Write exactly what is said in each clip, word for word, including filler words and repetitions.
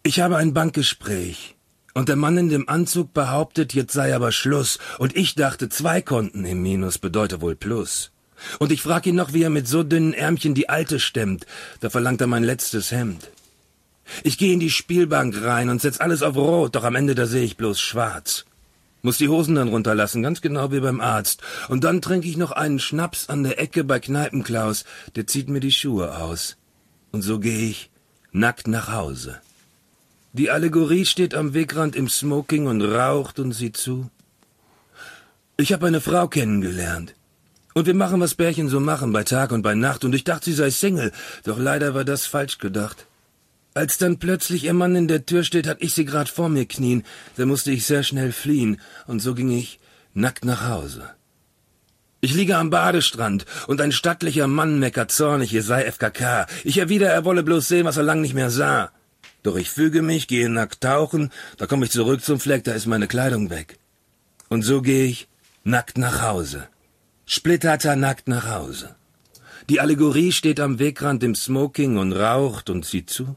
Ich habe ein Bankgespräch. Und der Mann in dem Anzug behauptet, jetzt sei aber Schluss. Und ich dachte, zwei Konten im Minus bedeutet wohl Plus. Und ich frag ihn noch, wie er mit so dünnen Ärmchen die Alte stemmt. Da verlangt er mein letztes Hemd. Ich gehe in die Spielbank rein und setz alles auf Rot, doch am Ende da sehe ich bloß schwarz. Muss die Hosen dann runterlassen, ganz genau wie beim Arzt. Und dann trinke ich noch einen Schnaps an der Ecke bei Kneipenklaus. Der zieht mir die Schuhe aus. Und so gehe ich nackt nach Hause. Die Allegorie steht am Wegrand im Smoking und raucht und sieht zu. Ich habe eine Frau kennengelernt. Und wir machen, was Pärchen so machen, bei Tag und bei Nacht. Und ich dachte, sie sei Single. Doch leider war das falsch gedacht. Als dann plötzlich ihr Mann in der Tür steht, hat ich sie grad vor mir knien. Da musste ich sehr schnell fliehen. Und so ging ich nackt nach Hause. Ich liege am Badestrand und ein stattlicher Mann meckert zornig, es sei F K K. Ich erwider, er wolle bloß sehen, was er lang nicht mehr sah. Doch ich füge mich, gehe nackt tauchen, da komme ich zurück zum Fleck, da ist meine Kleidung weg. Und so gehe ich nackt nach Hause. Splitterter nackt nach Hause. Die Allegorie steht am Wegrand im Smoking und raucht und sieht zu.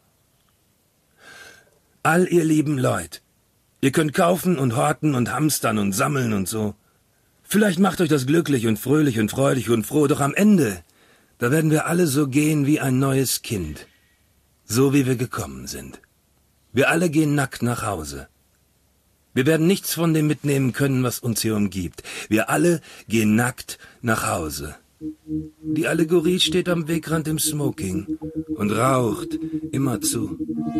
All ihr lieben Leut, ihr könnt kaufen und horten und hamstern und sammeln und so. Vielleicht macht euch das glücklich und fröhlich und freudig und froh, doch am Ende, da werden wir alle so gehen wie ein neues Kind. So wie wir gekommen sind. Wir alle gehen nackt nach Hause. Wir werden nichts von dem mitnehmen können, was uns hier umgibt. Wir alle gehen nackt nach Hause. Die Allegorie steht am Wegrand im Smoking und raucht immerzu.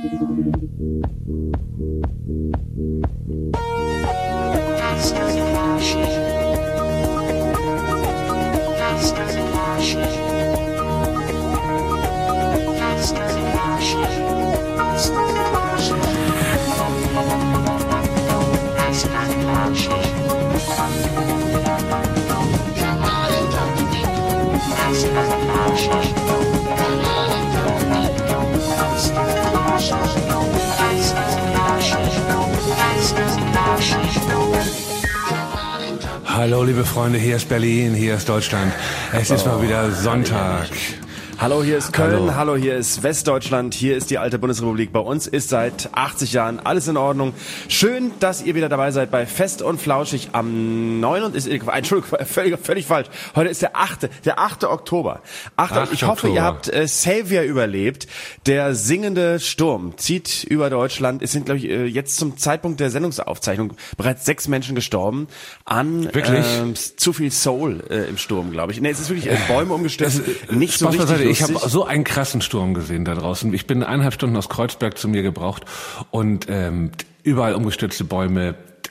Hallo liebe Freunde, hier ist Berlin, hier ist Deutschland. Es ist mal wieder Sonntag. Hallo, hier ist Köln, Hallo. hallo, hier ist Westdeutschland, hier ist die alte Bundesrepublik. Bei uns ist seit achtzig Jahren alles in Ordnung. Schön, dass ihr wieder dabei seid bei Fest und Flauschig am neun und ist, Entschuldigung, völlig, völlig falsch. Heute ist der achte, der achte Oktober. achte Ich hoffe, ihr habt äh, Xavier überlebt. Der singende Sturm zieht über Deutschland. Es sind, glaube ich, jetzt zum Zeitpunkt der Sendungsaufzeichnung bereits sechs Menschen gestorben an äh, zu viel Soul äh, im Sturm, glaube ich. Nee, es ist wirklich äh, Bäume umgestürzt. Nicht so richtig. Ich habe so einen krassen Sturm gesehen da draußen. Ich bin eineinhalb Stunden aus Kreuzberg zu mir gebraucht und ähm, überall umgestürzte Bäume.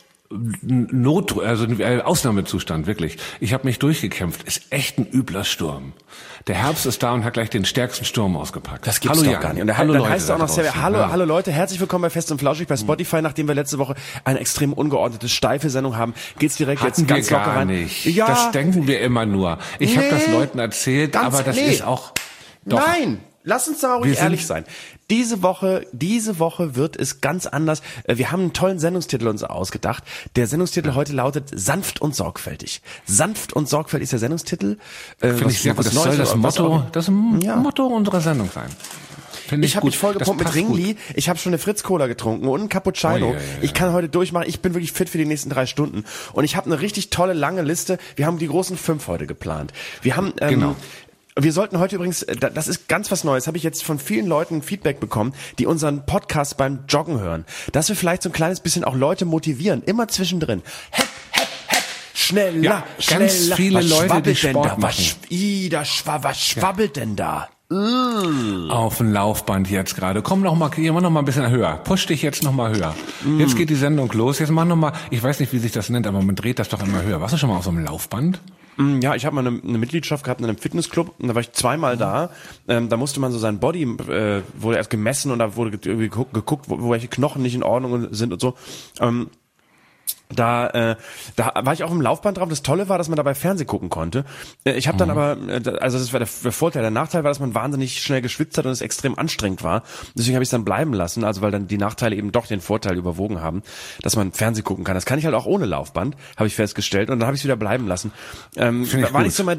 Not, also Ausnahmezustand, wirklich. Ich habe mich durchgekämpft. Ist echt ein übler Sturm. Der Herbst ist da und hat gleich den stärksten Sturm ausgepackt. Das gibt's hallo, doch Jan. gar nicht. Und der, hallo dann Leute heißt es auch noch draußen. sehr, hallo, ja. hallo Leute, herzlich willkommen bei Fest und Flauschig bei Spotify. Nachdem wir letzte Woche eine extrem ungeordnete, steife Sendung haben, geht's direkt Hatten jetzt ganz wir locker gar rein. nicht. Ja, das denken wir immer nur. Ich nee, habe das Leuten erzählt, ganz, aber das nee. ist auch... Doch. Nein! Lass uns da mal ruhig ehrlich sein. Diese Woche, diese Woche wird es ganz anders. Wir haben einen tollen Sendungstitel uns ausgedacht. Der Sendungstitel ja. heute lautet Sanft und sorgfältig. Sanft und sorgfältig ist der Sendungstitel. Finde ich sehr gut. Das soll das Motto, das ja. Motto unserer Sendung sein. Find ich ich habe mich vollgepumpt mit Ringli. Ich habe schon eine Fritz-Cola getrunken und einen Cappuccino. Oh, ja, ja, ja. Ich kann heute durchmachen. Ich bin wirklich fit für die nächsten drei Stunden. Und ich habe eine richtig tolle, lange Liste. Wir haben die großen fünf heute geplant. Wir haben... Ähm, genau. Wir sollten heute übrigens, das ist ganz was Neues, habe ich jetzt von vielen Leuten Feedback bekommen, die unseren Podcast beim Joggen hören, dass wir vielleicht so ein kleines bisschen auch Leute motivieren, immer zwischendrin. Hepp, hepp, hepp, schneller, ja, schneller. Ganz viele was Leute, die Sport da? machen. Was, i, da schwa, was schwabbelt ja. denn da? Mm. Auf dem Laufband jetzt gerade. Komm noch mal, mach noch mal ein bisschen höher. Push dich jetzt noch mal höher. Mm. Jetzt geht die Sendung los. Jetzt mach noch mal, ich weiß nicht, wie sich das nennt, aber man dreht das doch immer höher. Warst du schon mal auf so einem Laufband? Ja, ich habe mal eine, eine Mitgliedschaft gehabt in einem Fitnessclub und da war ich zweimal da. Ähm, da musste man so sein Body, äh, wurde erst gemessen und da wurde irgendwie geguckt, geguckt wo, wo welche Knochen nicht in Ordnung sind und so. Ähm, Da, äh, da war ich auch im Laufband drauf. Das Tolle war, dass man dabei Fernsehen gucken konnte. Äh, ich habe dann mhm. aber, äh, also das war der, der Vorteil. Der Nachteil war, dass man wahnsinnig schnell geschwitzt hat und es extrem anstrengend war. Deswegen habe ich es dann bleiben lassen, also weil dann die Nachteile eben doch den Vorteil überwogen haben, dass man Fernsehen gucken kann. Das kann ich halt auch ohne Laufband, habe ich festgestellt. Und dann habe ich es wieder bleiben lassen. Ähm, war gut. nicht so mein Ding.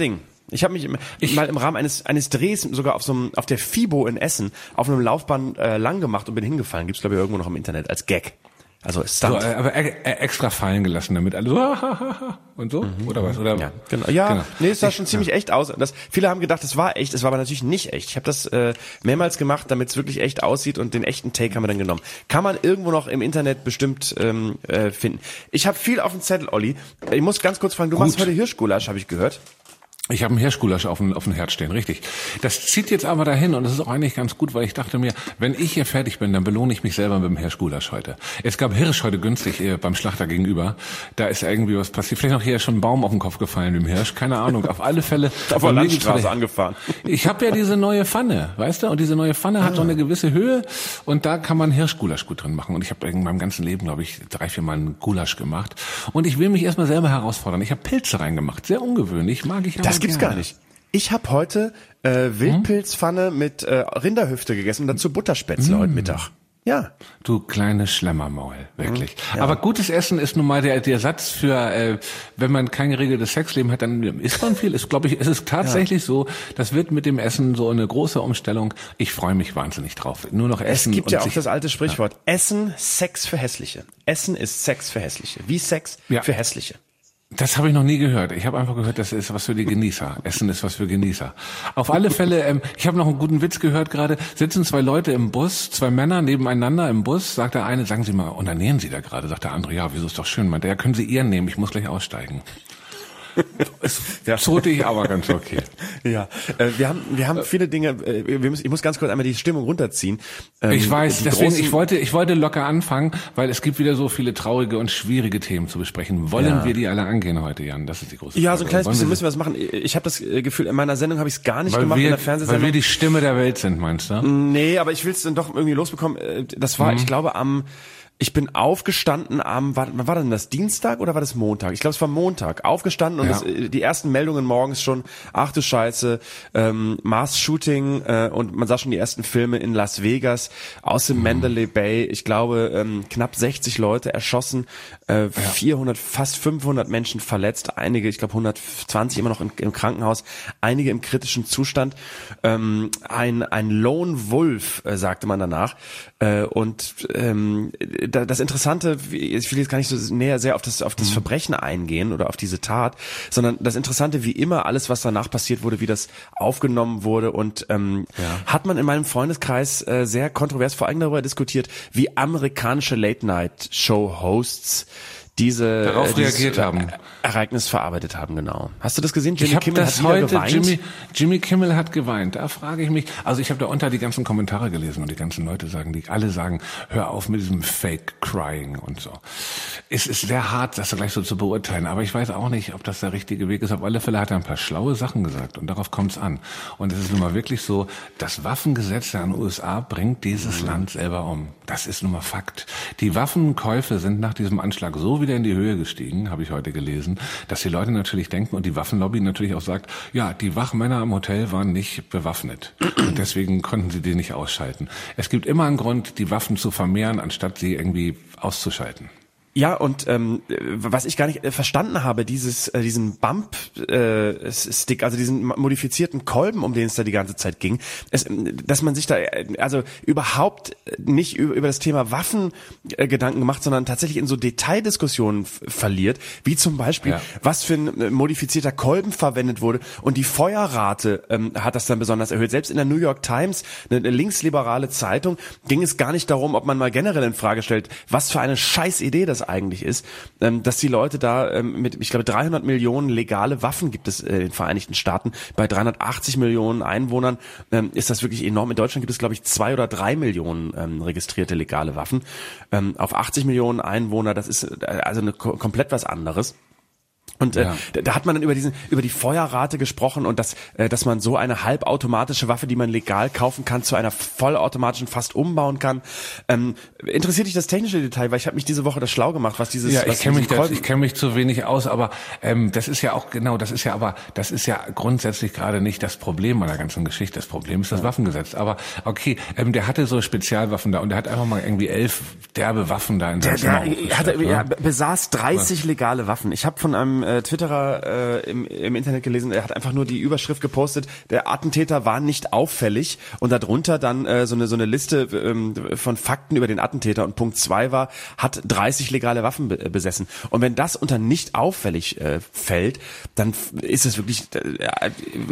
Ich habe mich im, Ich- mal im Rahmen eines eines Drehs sogar auf so einem, auf der FIBO in Essen auf einem Laufband äh, lang gemacht und bin hingefallen. Gibt's glaube ich irgendwo noch im Internet als Gag. Also Stunt. So, äh, aber e e extra fallen gelassen, damit alle so und so, oder was? Oder? Ja, genau. Ja, Genau. nee, es sah Ich- schon ziemlich echt aus. Das, viele haben gedacht, es war echt, es war aber natürlich nicht echt. Ich habe das äh, mehrmals gemacht, damit es wirklich echt aussieht und den echten Take haben wir dann genommen. Kann man irgendwo noch im Internet bestimmt ähm, äh, finden. Ich habe viel auf dem Zettel, Olli. Ich muss ganz kurz fragen, du Gut. machst heute Hirschgulasch, habe ich gehört. Ich habe einen Hirschgulasch auf dem, auf dem Herd stehen, richtig. Das zieht jetzt aber dahin und das ist auch eigentlich ganz gut, weil ich dachte mir, wenn ich hier fertig bin, dann belohne ich mich selber mit dem Hirschgulasch heute. Es gab Hirsch heute günstig äh, beim Schlachter gegenüber. Da ist irgendwie was passiert. Vielleicht noch hier schon ein Baum auf den Kopf gefallen dem Hirsch, keine Ahnung. Auf alle Fälle. Auf der Landstraße angefahren. Ich habe ja diese neue Pfanne, weißt du? Und diese neue Pfanne hat so eine gewisse Höhe und da kann man Hirschgulasch gut drin machen. Und ich habe in meinem ganzen Leben, glaube ich, drei, vier Mal einen Gulasch gemacht. Und ich will mich erstmal selber herausfordern. Ich habe Pilze reingemacht. Sehr ungewöhnlich, mag ich aber Das gibt's gerne. gar nicht. Ich habe heute äh, Wildpilzpfanne mit äh, Rinderhüfte gegessen und dazu Butterspätzle heute Mittag. Ja. Du kleines Schlemmermaul, wirklich. Ja. Aber gutes Essen ist nun mal der, der Satz für, äh, wenn man kein geregeltes Sexleben hat, dann isst man viel. Ist, glaube ich, es ist tatsächlich ja. so, das wird mit dem Essen so eine große Umstellung. Ich freue mich wahnsinnig drauf. Nur noch Essen. Es gibt und ja auch sich, das alte Sprichwort. Ja. Essen, Sex für Hässliche. Essen ist Sex für Hässliche. Wie Sex ja. für Hässliche. Das habe ich noch nie gehört. Ich habe einfach gehört, das ist was für die Genießer. Essen ist was für Genießer. Auf alle Fälle, ähm, ich habe noch einen guten Witz gehört gerade. Sitzen zwei Leute im Bus, zwei Männer nebeneinander im Bus. Sagt der eine, sagen Sie mal, onanieren Sie da gerade? Sagt der andere, ja, wieso ist doch schön. Meint der, ja, können Sie Ihren nehmen, ich muss gleich aussteigen. Ist ja. zotig, aber ganz okay. Ja, äh, wir haben wir haben viele Dinge. Äh, wir müssen, ich muss ganz kurz einmal die Stimmung runterziehen. Ähm, ich weiß, deswegen großen, ich wollte ich wollte locker anfangen, weil es gibt wieder so viele traurige und schwierige Themen zu besprechen. Wollen ja. wir die alle angehen heute, Jan? Das ist die große Frage. Ja, so ein kleines Wollen bisschen wir müssen wir das machen. Ich habe das Gefühl, in meiner Sendung habe ich es gar nicht weil gemacht wir, in der Fernsehsendung. Weil wir die Stimme der Welt sind, meinst du? Nee, aber ich will es dann doch irgendwie losbekommen. Das war, mhm. ich glaube, am Ich bin aufgestanden am, war, war denn das Dienstag oder war das Montag? Ich glaube, es war Montag. Aufgestanden und ja. das, die ersten Meldungen morgens schon, ach du Scheiße, ähm, Mars-Shooting äh, und man sah schon die ersten Filme in Las Vegas aus dem mhm. Mandalay Bay. Ich glaube, ähm, knapp sechzig Leute erschossen, äh, ja. vierhundert, fast fünfhundert Menschen verletzt, einige, ich glaube hundertzwanzig immer noch im, im Krankenhaus, einige im kritischen Zustand. Ähm, ein, ein Lone Wolf, äh, sagte man danach. Äh, und ähm, das Interessante, ich will jetzt gar nicht so näher sehr auf das auf das Verbrechen eingehen oder auf diese Tat, sondern das Interessante, wie immer, alles, was danach passiert wurde, wie das aufgenommen wurde und ähm, ja. hat man in meinem Freundeskreis äh, sehr kontrovers vor allem darüber diskutiert, wie amerikanische Late-Night-Show-Hosts diese darauf äh, reagiert haben, Ereignis verarbeitet haben, genau. Hast du das gesehen? Jimmy ich Kimmel das hat wieder heute, geweint. Jimmy, Jimmy Kimmel hat geweint. Da frage ich mich, also ich habe da unter die ganzen Kommentare gelesen und die ganzen Leute sagen, die alle sagen, hör auf mit diesem Fake Crying und so. Es ist sehr hart, das gleich so zu beurteilen, aber ich weiß auch nicht, ob das der richtige Weg ist. Auf alle Fälle hat er ein paar schlaue Sachen gesagt und darauf kommt es an. Und es ist nun mal wirklich so, das Waffengesetz der U S A bringt dieses mhm. Land selber um. Das ist nun mal Fakt. Die Waffenkäufe sind nach diesem Anschlag so wieder in die Höhe gestiegen, habe ich heute gelesen, dass die Leute natürlich denken und die Waffenlobby natürlich auch sagt, ja, die Wachmänner im Hotel waren nicht bewaffnet und deswegen konnten sie die nicht ausschalten. Es gibt immer einen Grund, die Waffen zu vermehren, anstatt sie irgendwie auszuschalten. Ja, und ähm, was ich gar nicht äh, verstanden habe, dieses äh, diesen Bump-Stick, äh, also diesen modifizierten Kolben, um den es da die ganze Zeit ging, es, dass man sich da äh, also überhaupt nicht über, über das Thema Waffen äh, Gedanken gemacht, sondern tatsächlich in so Detaildiskussionen f- verliert, wie zum Beispiel, ja. was für ein äh, modifizierter Kolben verwendet wurde und die Feuerrate ähm, hat das dann besonders erhöht. Selbst in der New York Times, eine, eine linksliberale Zeitung, ging es gar nicht darum, ob man mal generell in Frage stellt, was für eine Scheißidee das eigentlich ist, dass die Leute da mit, ich glaube, dreihundert Millionen legale Waffen gibt es in den Vereinigten Staaten. Bei dreihundertachtzig Millionen Einwohnern ist das wirklich enorm. In Deutschland gibt es, glaube ich, zwei oder drei Millionen registrierte legale Waffen. Auf achtzig Millionen Einwohner, das ist also eine, komplett was anderes. Und äh, ja. da, da hat man dann über diesen über die Feuerrate gesprochen und dass äh, dass man so eine halbautomatische Waffe, die man legal kaufen kann, zu einer vollautomatischen fast umbauen kann. Ähm, interessiert dich das technische Detail, weil ich habe mich diese Woche das schlau gemacht, was dieses ja was ich kenne mich das, ich kenne mich zu wenig aus, aber ähm, das ist ja auch genau das ist ja aber das ist ja grundsätzlich gerade nicht das Problem meiner ganzen Geschichte. Das Problem ist das ja. Waffengesetz. Aber okay, ähm, der hatte so Spezialwaffen da und der hat einfach mal irgendwie elf derbe Waffen da in seinem Zimmer. Er hatte, er besaß dreißig was? legale Waffen. Ich habe von einem äh, Twitterer äh, im, im Internet gelesen, er hat einfach nur die Überschrift gepostet, der Attentäter war nicht auffällig und darunter dann äh, so eine so eine Liste ähm, von Fakten über den Attentäter und Punkt zwei war, hat dreißig legale Waffen be- besessen. Und wenn das unter nicht auffällig äh, fällt, dann ist es wirklich äh,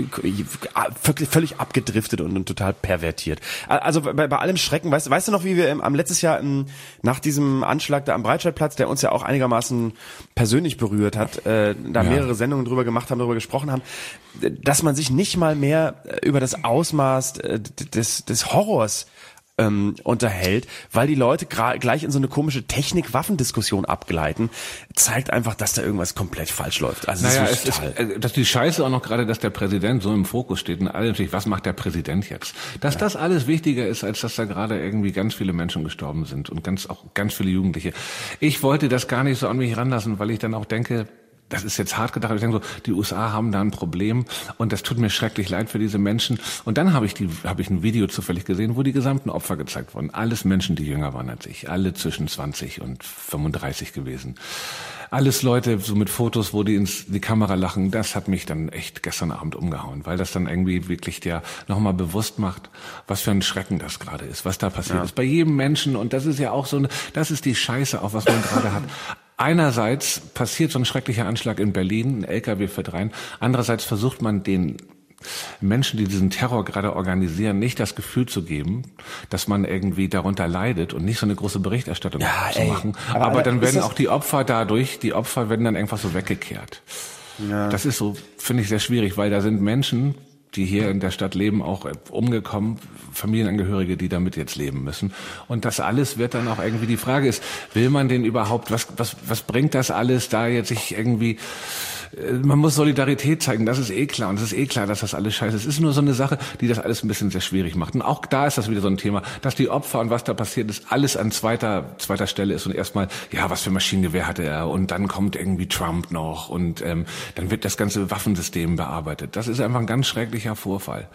völlig, völlig abgedriftet und, und total pervertiert. Also bei, bei allem Schrecken, weißt, weißt du noch, wie wir im, am letztes Jahr im, nach diesem Anschlag da am Breitscheidplatz, der uns ja auch einigermaßen persönlich berührt hat, äh, da ja. mehrere Sendungen drüber gemacht haben, darüber gesprochen haben, dass man sich nicht mal mehr über das Ausmaß äh, des, des Horrors ähm, unterhält, weil die Leute gra- gleich in so eine komische Technik-Waffendiskussion abgleiten, zeigt einfach, dass da irgendwas komplett falsch läuft. Also naja, das ist es ist, äh, dass die Scheiße auch noch gerade, dass der Präsident so im Fokus steht und alle natürlich, was macht der Präsident jetzt? Dass ja. das alles wichtiger ist, als dass da gerade irgendwie ganz viele Menschen gestorben sind und ganz auch ganz viele Jugendliche. Ich wollte das gar nicht so an mich ranlassen, weil ich dann auch denke, das ist jetzt hart gedacht, aber ich denke so, die U S A haben da ein Problem und das tut mir schrecklich leid für diese Menschen. Und dann habe ich die, habe ich ein Video zufällig gesehen, wo die gesamten Opfer gezeigt wurden. Alles Menschen, die jünger waren als ich, alle zwischen zwanzig und fünfunddreißig gewesen. Alles Leute so mit Fotos, wo die ins die Kamera lachen. Das hat mich dann echt gestern Abend umgehauen, weil das dann irgendwie wirklich dir nochmal bewusst macht, was für ein Schrecken das gerade ist, was da passiert ja. ist. Bei jedem Menschen, und das ist ja auch so eine, das ist die Scheiße, auch was man gerade hat. Einerseits passiert so ein schrecklicher Anschlag in Berlin, ein L K W fährt rein. Andererseits versucht man den Menschen, die diesen Terror gerade organisieren, nicht das Gefühl zu geben, dass man irgendwie darunter leidet und nicht so eine große Berichterstattung ja, zu ey, machen. Aber, aber dann werden das auch die Opfer dadurch, die Opfer werden dann einfach so weggekehrt. Ja. Das ist so, finde ich, sehr schwierig, weil da sind Menschen, die hier in der Stadt leben, auch umgekommen, Familienangehörige, die damit jetzt leben müssen. Und das alles wird dann auch irgendwie, die Frage ist, will man den überhaupt, was, was, was bringt das alles da jetzt sich irgendwie, man muss Solidarität zeigen, das ist eh klar. Und es ist eh klar, dass das alles scheiße ist. Es ist nur so eine Sache, die das alles ein bisschen sehr schwierig macht. Und auch da ist das wieder so ein Thema, dass die Opfer und was da passiert ist, alles an zweiter zweiter Stelle ist. Und erstmal, ja, was für ein Maschinengewehr hatte er? Und dann kommt irgendwie Trump noch. Und ähm, dann wird das ganze Waffensystem bearbeitet. Das ist einfach ein ganz schrecklicher Vorfall.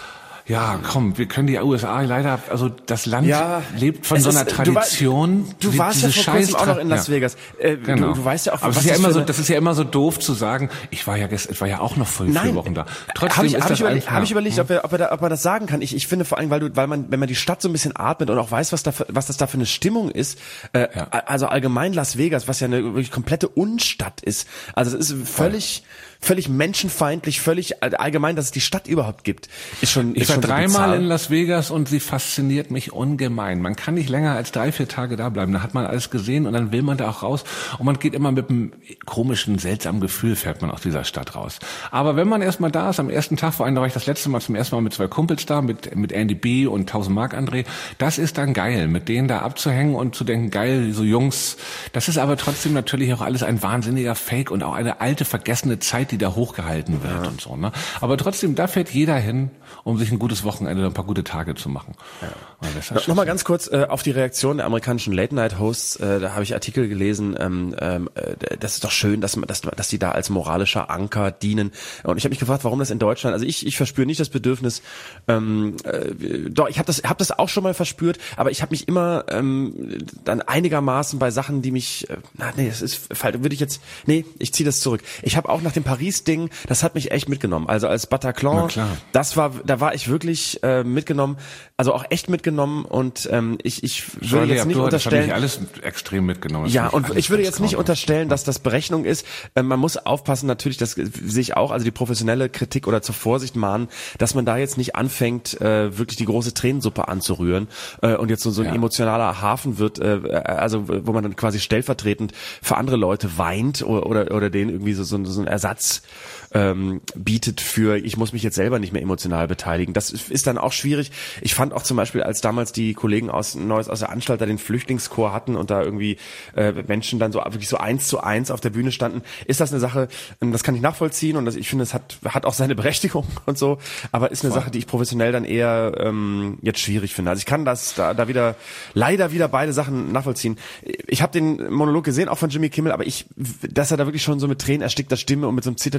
Ja, komm, wir können die U S A leider, also das Land ja, lebt von so einer ist, Tradition. Du, war, du warst ja vor kurzem auch noch in Las ja. Vegas. Äh, genau. du, du weißt ja auch, aber was das ist ja das immer so, eine... das ist ja immer so doof zu sagen. Ich war ja gestern, ich war ja auch noch vor vier Wochen da. Trotzdem hab ich, ist hab das ich überlegt, einfach, hab ich überlegt, ob, er, ob, er da, ob er das sagen kann. Ich, ich finde vor allem, weil du, weil man, wenn man die Stadt so ein bisschen atmet und auch weiß, was da, was das da für eine Stimmung ist. Äh, ja. Also allgemein Las Vegas, was ja eine wirklich komplette Unstadt ist. Also es ist völlig, völlig menschenfeindlich, völlig allgemein, dass es die Stadt überhaupt gibt. Ist schon. Ich ist war schon dreimal in Las Vegas und sie fasziniert mich ungemein. Man kann nicht länger als drei, vier Tage da bleiben. Da hat man alles gesehen und dann will man da auch raus. Und man geht immer mit einem komischen, seltsamen Gefühl, fährt man aus dieser Stadt raus. Aber wenn man erstmal da ist, am ersten Tag, vor allem da war ich das letzte Mal zum ersten Mal mit zwei Kumpels da, mit, mit Andy B. und tausend Mark André, das ist dann geil, mit denen da abzuhängen und zu denken, geil, so Jungs. Das ist aber trotzdem natürlich auch alles ein wahnsinniger Fake und auch eine alte, vergessene Zeit, die da hochgehalten wird ja. und so, ne? Aber trotzdem, da fährt jeder hin, um sich ein gutes Wochenende, ein paar gute Tage zu machen. Ja. No, Nochmal ganz kurz äh, auf die Reaktion der amerikanischen Late-Night-Hosts. Äh, da habe ich Artikel gelesen. Ähm, äh, das ist doch schön, dass man, dass, dass die da als moralischer Anker dienen. Und ich habe mich gefragt, warum das in Deutschland. Also ich, ich verspüre nicht das Bedürfnis. Ähm, äh, doch, ich habe das, habe das auch schon mal verspürt. Aber ich habe mich immer ähm, dann einigermaßen bei Sachen, die mich. Äh, na, nee, das ist falsch. Würde ich jetzt. Nee, ich ziehe das zurück. Ich habe auch nach dem Paris-Ding, das hat mich echt mitgenommen. Also als Bataclan, das war, da war ich wirklich äh, mitgenommen. Also auch echt mitgenommen und ähm, ich ich würde Charlie jetzt nicht Abdul, unterstellen, das hat mich alles extrem mitgenommen. Ja, und ich würde jetzt nicht unterstellen, dass das Berechnung ist. Ähm, man muss aufpassen, natürlich, das sehe ich auch, also die professionelle Kritik oder zur Vorsicht mahnen, dass man da jetzt nicht anfängt, äh, wirklich die große Tränensuppe anzurühren äh, und jetzt so, so ein ja. emotionaler Hafen wird, äh, also wo man dann quasi stellvertretend für andere Leute weint oder oder, oder denen irgendwie so, so, so einen Ersatz ähm, bietet für, ich muss mich jetzt selber nicht mehr emotional beteiligen. Das ist dann auch schwierig. Ich fand auch zum Beispiel, als damals die Kollegen aus Neues aus der Anstalt da den Flüchtlingschor hatten und da irgendwie äh, Menschen dann so wirklich so eins zu eins auf der Bühne standen, ist das eine Sache, das kann ich nachvollziehen und das, ich finde, es hat hat auch seine Berechtigung und so, aber ist eine Voll. Sache, die ich professionell dann eher ähm, jetzt schwierig finde. Also ich kann das da, da wieder leider wieder beide Sachen nachvollziehen. Ich habe den Monolog gesehen, auch von Jimmy Kimmel, aber ich, dass er da wirklich schon so mit Tränen erstickter Stimme und mit so einem zitternden Kinn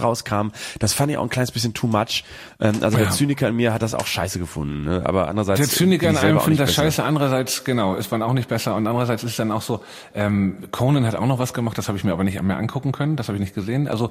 rauskam, das fand ich auch ein kleines bisschen too much. Ähm, also ja. der Zyniker in mir hat das auch scheiße gefunden, ne? Aber andererseits... Der Zyniker in einem findet das besser. scheiße, andererseits, genau, ist man auch nicht besser und andererseits ist es dann auch so, ähm, Conan hat auch noch was gemacht, das habe ich mir aber nicht mehr angucken können, das habe ich nicht gesehen, also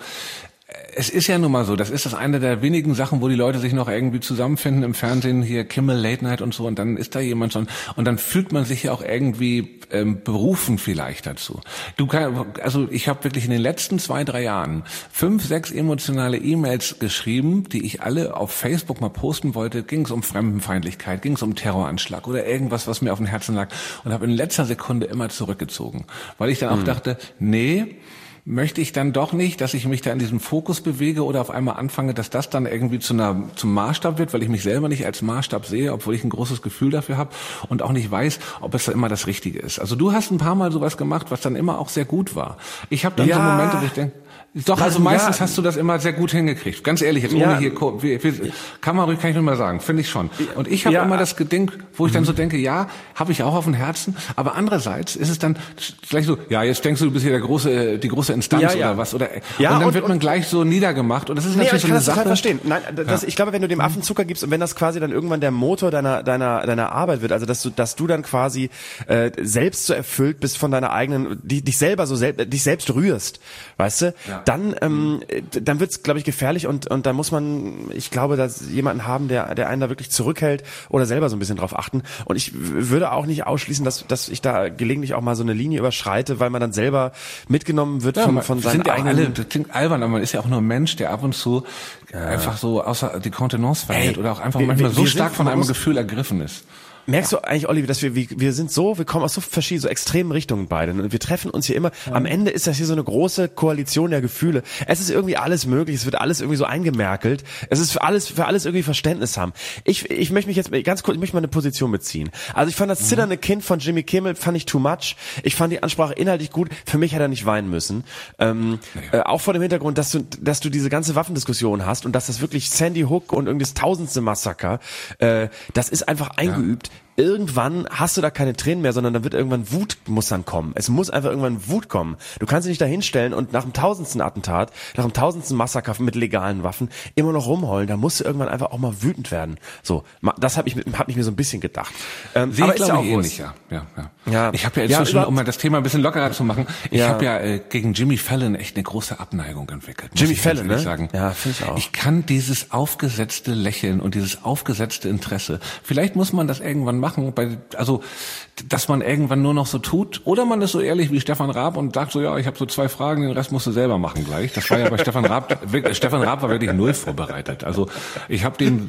es ist ja nun mal so, das ist das eine der wenigen Sachen, wo die Leute sich noch irgendwie zusammenfinden im Fernsehen, hier Kimmel, Late Night und so, und dann ist da jemand schon, und dann fühlt man sich ja auch irgendwie ähm, berufen vielleicht dazu. Du kann, also ich habe wirklich in den letzten zwei, drei Jahren fünf, sechs emotionale E-Mails geschrieben, die ich alle auf Facebook mal posten wollte, ging es um Fremdenfeindlichkeit, ging es um Terroranschlag oder irgendwas, was mir auf dem Herzen lag, und habe in letzter Sekunde immer zurückgezogen, weil ich dann auch mhm. dachte, nee, möchte ich dann doch nicht, dass ich mich da in diesem Fokus bewege oder auf einmal anfange, dass das dann irgendwie zu einer, zum Maßstab wird, weil ich mich selber nicht als Maßstab sehe, obwohl ich ein großes Gefühl dafür habe und auch nicht weiß, ob es da immer das Richtige ist. Also du hast ein paar Mal sowas gemacht, was dann immer auch sehr gut war. Ich habe dann ja. so Momente, wo ich denke, doch, also meistens ja. hast du das immer sehr gut hingekriegt. Ganz ehrlich, jetzt ohne ja. hier, wir, wir, kann man ruhig, kann ich nur mal sagen, finde ich schon. Und ich habe ja. immer das Ding, wo ich dann so denke, ja, habe ich auch auf dem Herzen, aber andererseits ist es dann gleich so, ja, jetzt denkst du, du bist hier der große, die große Instanz ja, ja. oder was, oder, ja, und dann und, wird man gleich so niedergemacht, und das ist nee, natürlich ich so kann eine das Sache. total verstehen. Nein, das, ja. ich glaube, wenn du dem Affen Zucker gibst und wenn das quasi dann irgendwann der Motor deiner, deiner, deiner Arbeit wird, also dass du, dass du dann quasi, äh, selbst so erfüllt bist von deiner eigenen, die, dich selber so, sel- dich selbst rührst, weißt du, ja. dann, ähm, dann wird's, glaube ich, gefährlich, und und da muss man, ich glaube, dass jemanden haben, der der einen da wirklich zurückhält oder selber so ein bisschen drauf achten. Und ich w- würde auch nicht ausschließen, dass dass ich da gelegentlich auch mal so eine Linie überschreite, weil man dann selber mitgenommen wird ja, von man, von seinen sind ja eigenen. alle, das klingt albern, aber man ist ja auch nur ein Mensch, der ab und zu ja. einfach so außer die Kontenance verliert oder auch einfach wir, manchmal wir, so wir stark von einem muss, Gefühl ergriffen ist. Merkst du eigentlich, Olli, dass wir, wir wir sind so, wir kommen aus so verschiedenen, so extremen Richtungen beide. Und wir treffen uns hier immer, ja. am Ende ist das hier so eine große Koalition der Gefühle. Es ist irgendwie alles möglich, es wird alles irgendwie so eingemerkelt. Es ist für alles, für alles irgendwie Verständnis haben. Ich, ich möchte mich jetzt ganz kurz, ich möchte mal eine Position beziehen. Also ich fand das zitternde Kind von Jimmy Kimmel, fand ich too much. Ich fand die Ansprache inhaltlich gut. Für mich hätte er nicht weinen müssen. Ähm, ja. äh, auch vor dem Hintergrund, dass du, dass du diese ganze Waffendiskussion hast und dass das wirklich Sandy Hook und irgendwie das tausendste Massaker, äh, das ist einfach eingeübt. Ja. Irgendwann hast du da keine Tränen mehr, sondern dann wird irgendwann Wut muss dann kommen. Es muss einfach irgendwann Wut kommen. Du kannst dich nicht da hinstellen und nach dem tausendsten Attentat, nach dem tausendsten Massaker mit legalen Waffen immer noch rumheulen. Da musst du irgendwann einfach auch mal wütend werden. So, das habe ich, hab ich mir so ein bisschen gedacht. Ähm, Sehe ich glaube ja ich ähnlich, ja. ja, ja. ja. Ich habe ja inzwischen, ja, um mal das Thema ein bisschen lockerer zu machen, ich ja. habe ja äh, gegen Jimmy Fallon echt eine große Abneigung entwickelt. Jimmy Fallon, ne? Sagen. Ja, finde ich auch. Ich kann dieses aufgesetzte Lächeln und dieses aufgesetzte Interesse, vielleicht muss man das irgendwann machen, bei, also dass man irgendwann nur noch so tut, oder man ist so ehrlich wie Stefan Raab und sagt so, ja, ich habe so zwei Fragen, den Rest musst du selber machen gleich. Das war ja bei Stefan Raab, Stefan Raab war wirklich null vorbereitet. Also ich habe den,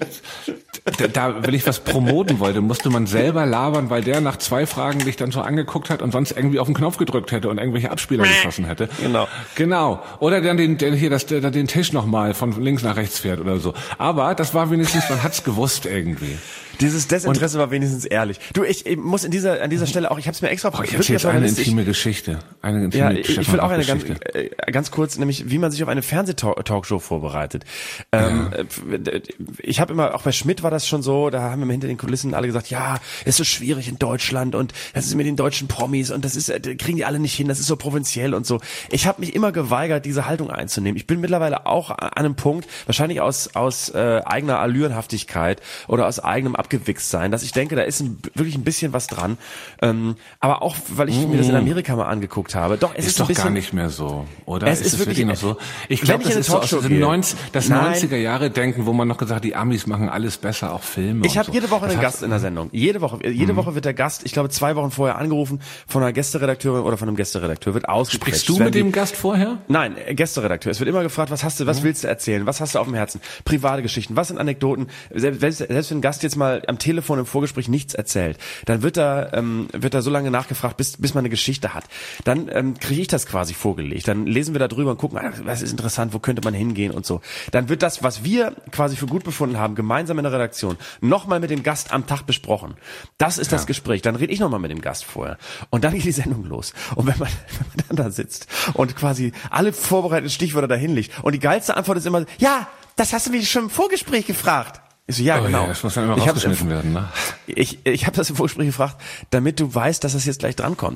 da, wenn ich was promoten wollte, musste man selber labern, weil der nach zwei Fragen dich dann so angeguckt hat und sonst irgendwie auf den Knopf gedrückt hätte und irgendwelche Abspieler geschossen hätte. Genau. Genau. Oder dann den, den hier, das, der, den Tisch nochmal von links nach rechts fährt oder so. Aber das war wenigstens, man hat's gewusst irgendwie. Dieses Desinteresse und, war wenigstens ehrlich. Du, ich, ich muss in dieser an dieser Stelle auch, ich habe es mir extra oh, ich erzähle jetzt eine intime Geschichte. Eine intime ja, ich, ich will auch eine ganz, Geschichte. äh, ganz kurz, nämlich wie man sich auf eine Fernsehtalkshow vorbereitet. Ähm, ja. Ich habe immer, auch bei Schmidt war das schon so, da haben wir hinter den Kulissen alle gesagt, ja, ist so schwierig in Deutschland und das ist mit den deutschen Promis und das ist, kriegen die alle nicht hin, das ist so provinziell und so. Ich habe mich immer geweigert, diese Haltung einzunehmen. Ich bin mittlerweile auch an einem Punkt, wahrscheinlich aus aus äh, eigener Allürenhaftigkeit oder aus eigenem Abgewichst sein, dass ich denke, da ist ein, wirklich ein bisschen was dran. Ähm, aber auch, weil ich mm. mir das in Amerika mal angeguckt habe. Doch, es ist, ist doch ein bisschen, gar nicht mehr so, oder? Es ist, ist es wirklich, wirklich noch so. Ich glaube, das ist so aus dem neunzig, das Nein. neunziger Jahre denken, wo man noch gesagt hat, die Amis machen alles besser, auch Filme. Ich habe so. jede Woche das einen Gast in der Sendung. Jede Woche, jede mm. Woche wird der Gast, ich glaube, zwei Wochen vorher angerufen von einer Gästeredakteurin oder von einem Gästeredakteur, wird ausgesprochen. Sprichst du mit dem Gast vorher? Nein, Gästeredakteur. Es wird immer gefragt, was hast du, was mhm. willst du erzählen? Was hast du auf dem Herzen? Private Geschichten, was sind Anekdoten? Selbst, selbst wenn ein Gast jetzt mal am Telefon im Vorgespräch nichts erzählt, dann wird da ähm, wird da so lange nachgefragt, bis bis man eine Geschichte hat. Dann ähm, kriege ich das quasi vorgelegt. Dann lesen wir da drüber und gucken, ah, was ist interessant, wo könnte man hingehen und so. Dann wird das, was wir quasi für gut befunden haben, gemeinsam in der Redaktion, nochmal mit dem Gast am Tag besprochen. Das ist ja. das Gespräch. Dann rede ich nochmal mit dem Gast vorher. Und dann geht die Sendung los. Und wenn man, wenn man dann da sitzt und quasi alle vorbereiteten Stichwörter dahin legt und die geilste Antwort ist immer, ja, das hast du mich schon im Vorgespräch gefragt. Ich so, ja, oh, genau. Ja, das muss dann immer ich rausgeschnitten werden, ne? Ich, ich habe das im Vorgespräch gefragt, damit du weißt, dass das jetzt gleich drankommt. Ach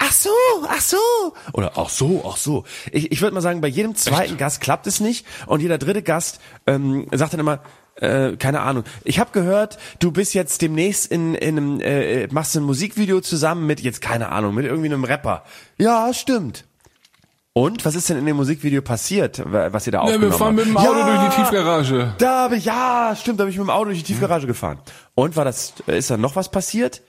ach so, ach so. Oder ach so, ach so. Ich, ich würde mal sagen, bei jedem zweiten Echt? Gast klappt es nicht und jeder dritte Gast ähm, sagt dann immer, Äh, keine Ahnung. Ich habe gehört, du bist jetzt demnächst in, in einem, äh, machst ein Musikvideo zusammen mit, jetzt keine Ahnung, mit irgendwie einem Rapper. Ja, stimmt. Und was ist denn in dem Musikvideo passiert, was ihr da aufgenommen habt? Ja, wir fahren mit dem Auto ja, durch die Tiefgarage. Da bin ich, ja, stimmt, da bin ich mit dem Auto durch die Tiefgarage gefahren. Und war das, ist da noch was passiert?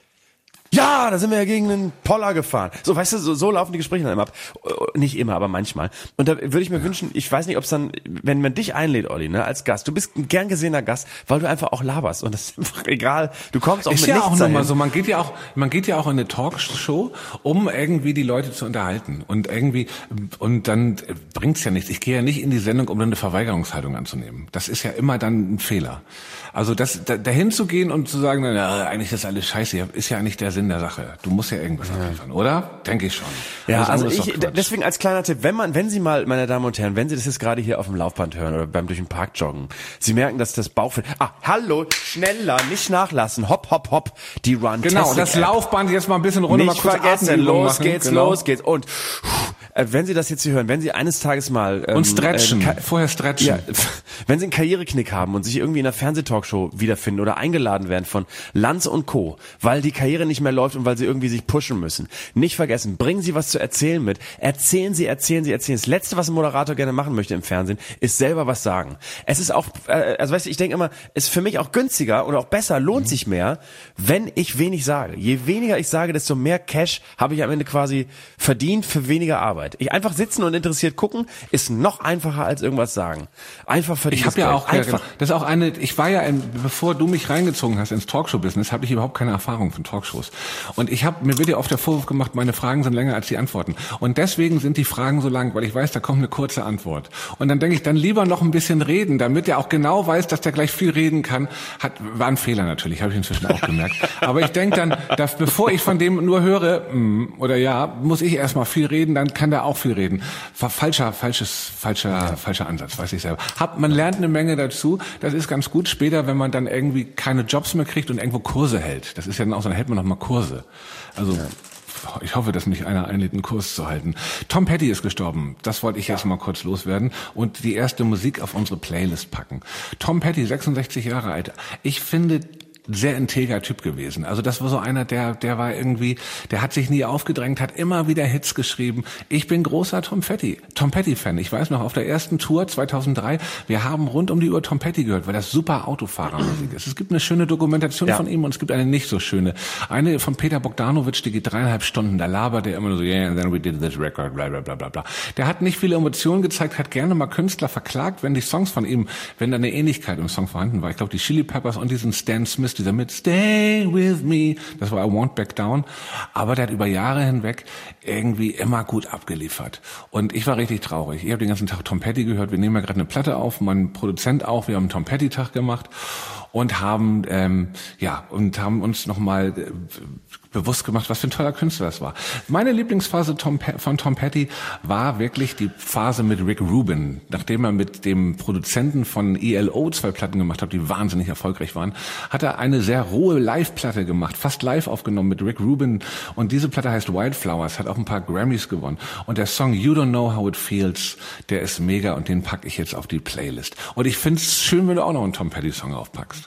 Ja, da sind wir ja gegen einen Poller gefahren. So, weißt du, so, so laufen die Gespräche dann immer ab. Nicht immer, aber manchmal. Und da würde ich mir wünschen, ich weiß nicht, ob es dann, wenn man dich einlädt, Olli, ne, als Gast, du bist ein gern gesehener Gast, weil du einfach auch laberst und das ist einfach egal. Du kommst auch ist mit ja nichts auch dahin. Mal so, man geht ja auch, man geht ja auch in eine Talkshow, um irgendwie die Leute zu unterhalten und irgendwie und dann bringt's ja nichts. Ich gehe ja nicht in die Sendung, um dann eine Verweigerungshaltung anzunehmen. Das ist ja immer dann ein Fehler. Also das da, dahin zu gehen und zu sagen, na, eigentlich ist alles scheiße, ist ja eigentlich der Sinn der Sache. Du musst ja irgendwas ja. abliefern, oder? Denke ich schon. Ja, also ich, deswegen als kleiner Tipp, wenn man, wenn Sie mal, meine Damen und Herren, wenn Sie das jetzt gerade hier auf dem Laufband hören oder beim durch den Park joggen, Sie merken, dass das Bauchfett, ah, hallo, schneller, nicht nachlassen, hopp, hopp, hopp, die Run. Genau, das Laufband jetzt mal ein bisschen runter, nicht mal kurz vergessen, los machen. geht's, genau. los geht's und äh, wenn Sie das jetzt hier hören, wenn Sie eines Tages mal ähm, und stretchen, äh, vorher stretchen. Ja, wenn Sie einen Karriereknick haben und sich irgendwie in einer Fernsehtalkshow wiederfinden oder eingeladen werden von Lanz und Co., weil die Karriere nicht mehr läuft und weil Sie irgendwie sich pushen müssen. Nicht vergessen, bringen Sie was zu erzählen mit. Erzählen Sie, erzählen Sie, erzählen. Das Letzte, was ein Moderator gerne machen möchte im Fernsehen, ist selber was sagen. Es ist auch, äh, also weißt du, ich denke immer, es ist für mich auch günstiger oder auch besser, lohnt mhm. sich mehr, wenn ich wenig sage. Je weniger ich sage, desto mehr Cash habe ich am Ende quasi verdient für weniger Arbeit. Ich einfach sitzen und interessiert gucken, ist noch einfacher als irgendwas sagen. Einfach verdient. Ich habe ja auch, einfach. Das ist auch eine, ich war ja, in, bevor du mich reingezogen hast ins Talkshow-Business, habe ich überhaupt keine Erfahrung von Talkshows. Und ich habe, mir wird ja oft der Vorwurf gemacht, meine Fragen sind länger als die Antworten. Und deswegen sind die Fragen so lang, weil ich weiß, da kommt eine kurze Antwort. Und dann denke ich, dann lieber noch ein bisschen reden, damit er auch genau weiß, dass der gleich viel reden kann. Hat, war ein Fehler natürlich, habe ich inzwischen auch gemerkt. Aber ich denke dann, dass, bevor ich von dem nur höre, mm, oder ja, muss ich erstmal viel reden, dann kann der auch viel reden. Falscher, falsches, falscher, falscher Ansatz, weiß ich selber. Hab, man lernt eine Menge dazu. Das ist ganz gut später, wenn man dann irgendwie keine Jobs mehr kriegt und irgendwo Kurse hält. Das ist ja dann auch so, dann hält man noch mal Kurse. Also, ja. Ich hoffe, dass mich einer einlädt, einen Kurs zu halten. Tom Petty ist gestorben. Das wollte ich jetzt mal kurz loswerden und die erste Musik auf unsere Playlist packen. Tom Petty, sechsundsechzig Jahre alt. Ich finde, sehr integer Typ gewesen. Also das war so einer, der der war irgendwie, der hat sich nie aufgedrängt, hat immer wieder Hits geschrieben. Ich bin großer Tom Petty, Tom Petty-Fan. Ich weiß noch, auf der ersten Tour zweitausenddrei, wir haben rund um die Uhr Tom Petty gehört, weil das super Autofahrermusik ist. Es gibt eine schöne Dokumentation ja. von ihm und es gibt eine nicht so schöne. Eine von Peter Bogdanovich, die geht dreieinhalb Stunden, da labert der immer nur so, yeah, and then we did this record, bla bla bla bla bla. Der hat nicht viele Emotionen gezeigt, hat gerne mal Künstler verklagt, wenn die Songs von ihm, wenn da eine Ähnlichkeit im Song vorhanden war. Ich glaube, die Chili Peppers und diesen Stan Smith, dieser mit Stay With Me, das war I Won't Back Down, aber der hat über Jahre hinweg irgendwie immer gut abgeliefert. Und ich war richtig traurig. Ich habe den ganzen Tag Tom Petty gehört, wir nehmen ja gerade eine Platte auf, mein Produzent auch, wir haben einen Tom Petty Tag gemacht und haben ähm, ja und haben uns nochmal äh, bewusst gemacht, was für ein toller Künstler das war. Meine Lieblingsphase Tom Pe- von Tom Petty war wirklich die Phase mit Rick Rubin. Nachdem er mit dem Produzenten von E L O zwei Platten gemacht hat, die wahnsinnig erfolgreich waren, hat er eine sehr rohe Live-Platte gemacht, fast live aufgenommen mit Rick Rubin. Und diese Platte heißt Wildflowers, hat auch ein paar Grammys gewonnen. Und der Song You Don't Know How It Feels, der ist mega und den packe ich jetzt auf die Playlist. Und ich finde es schön, wenn du auch noch einen Tom Petty-Song aufpackst.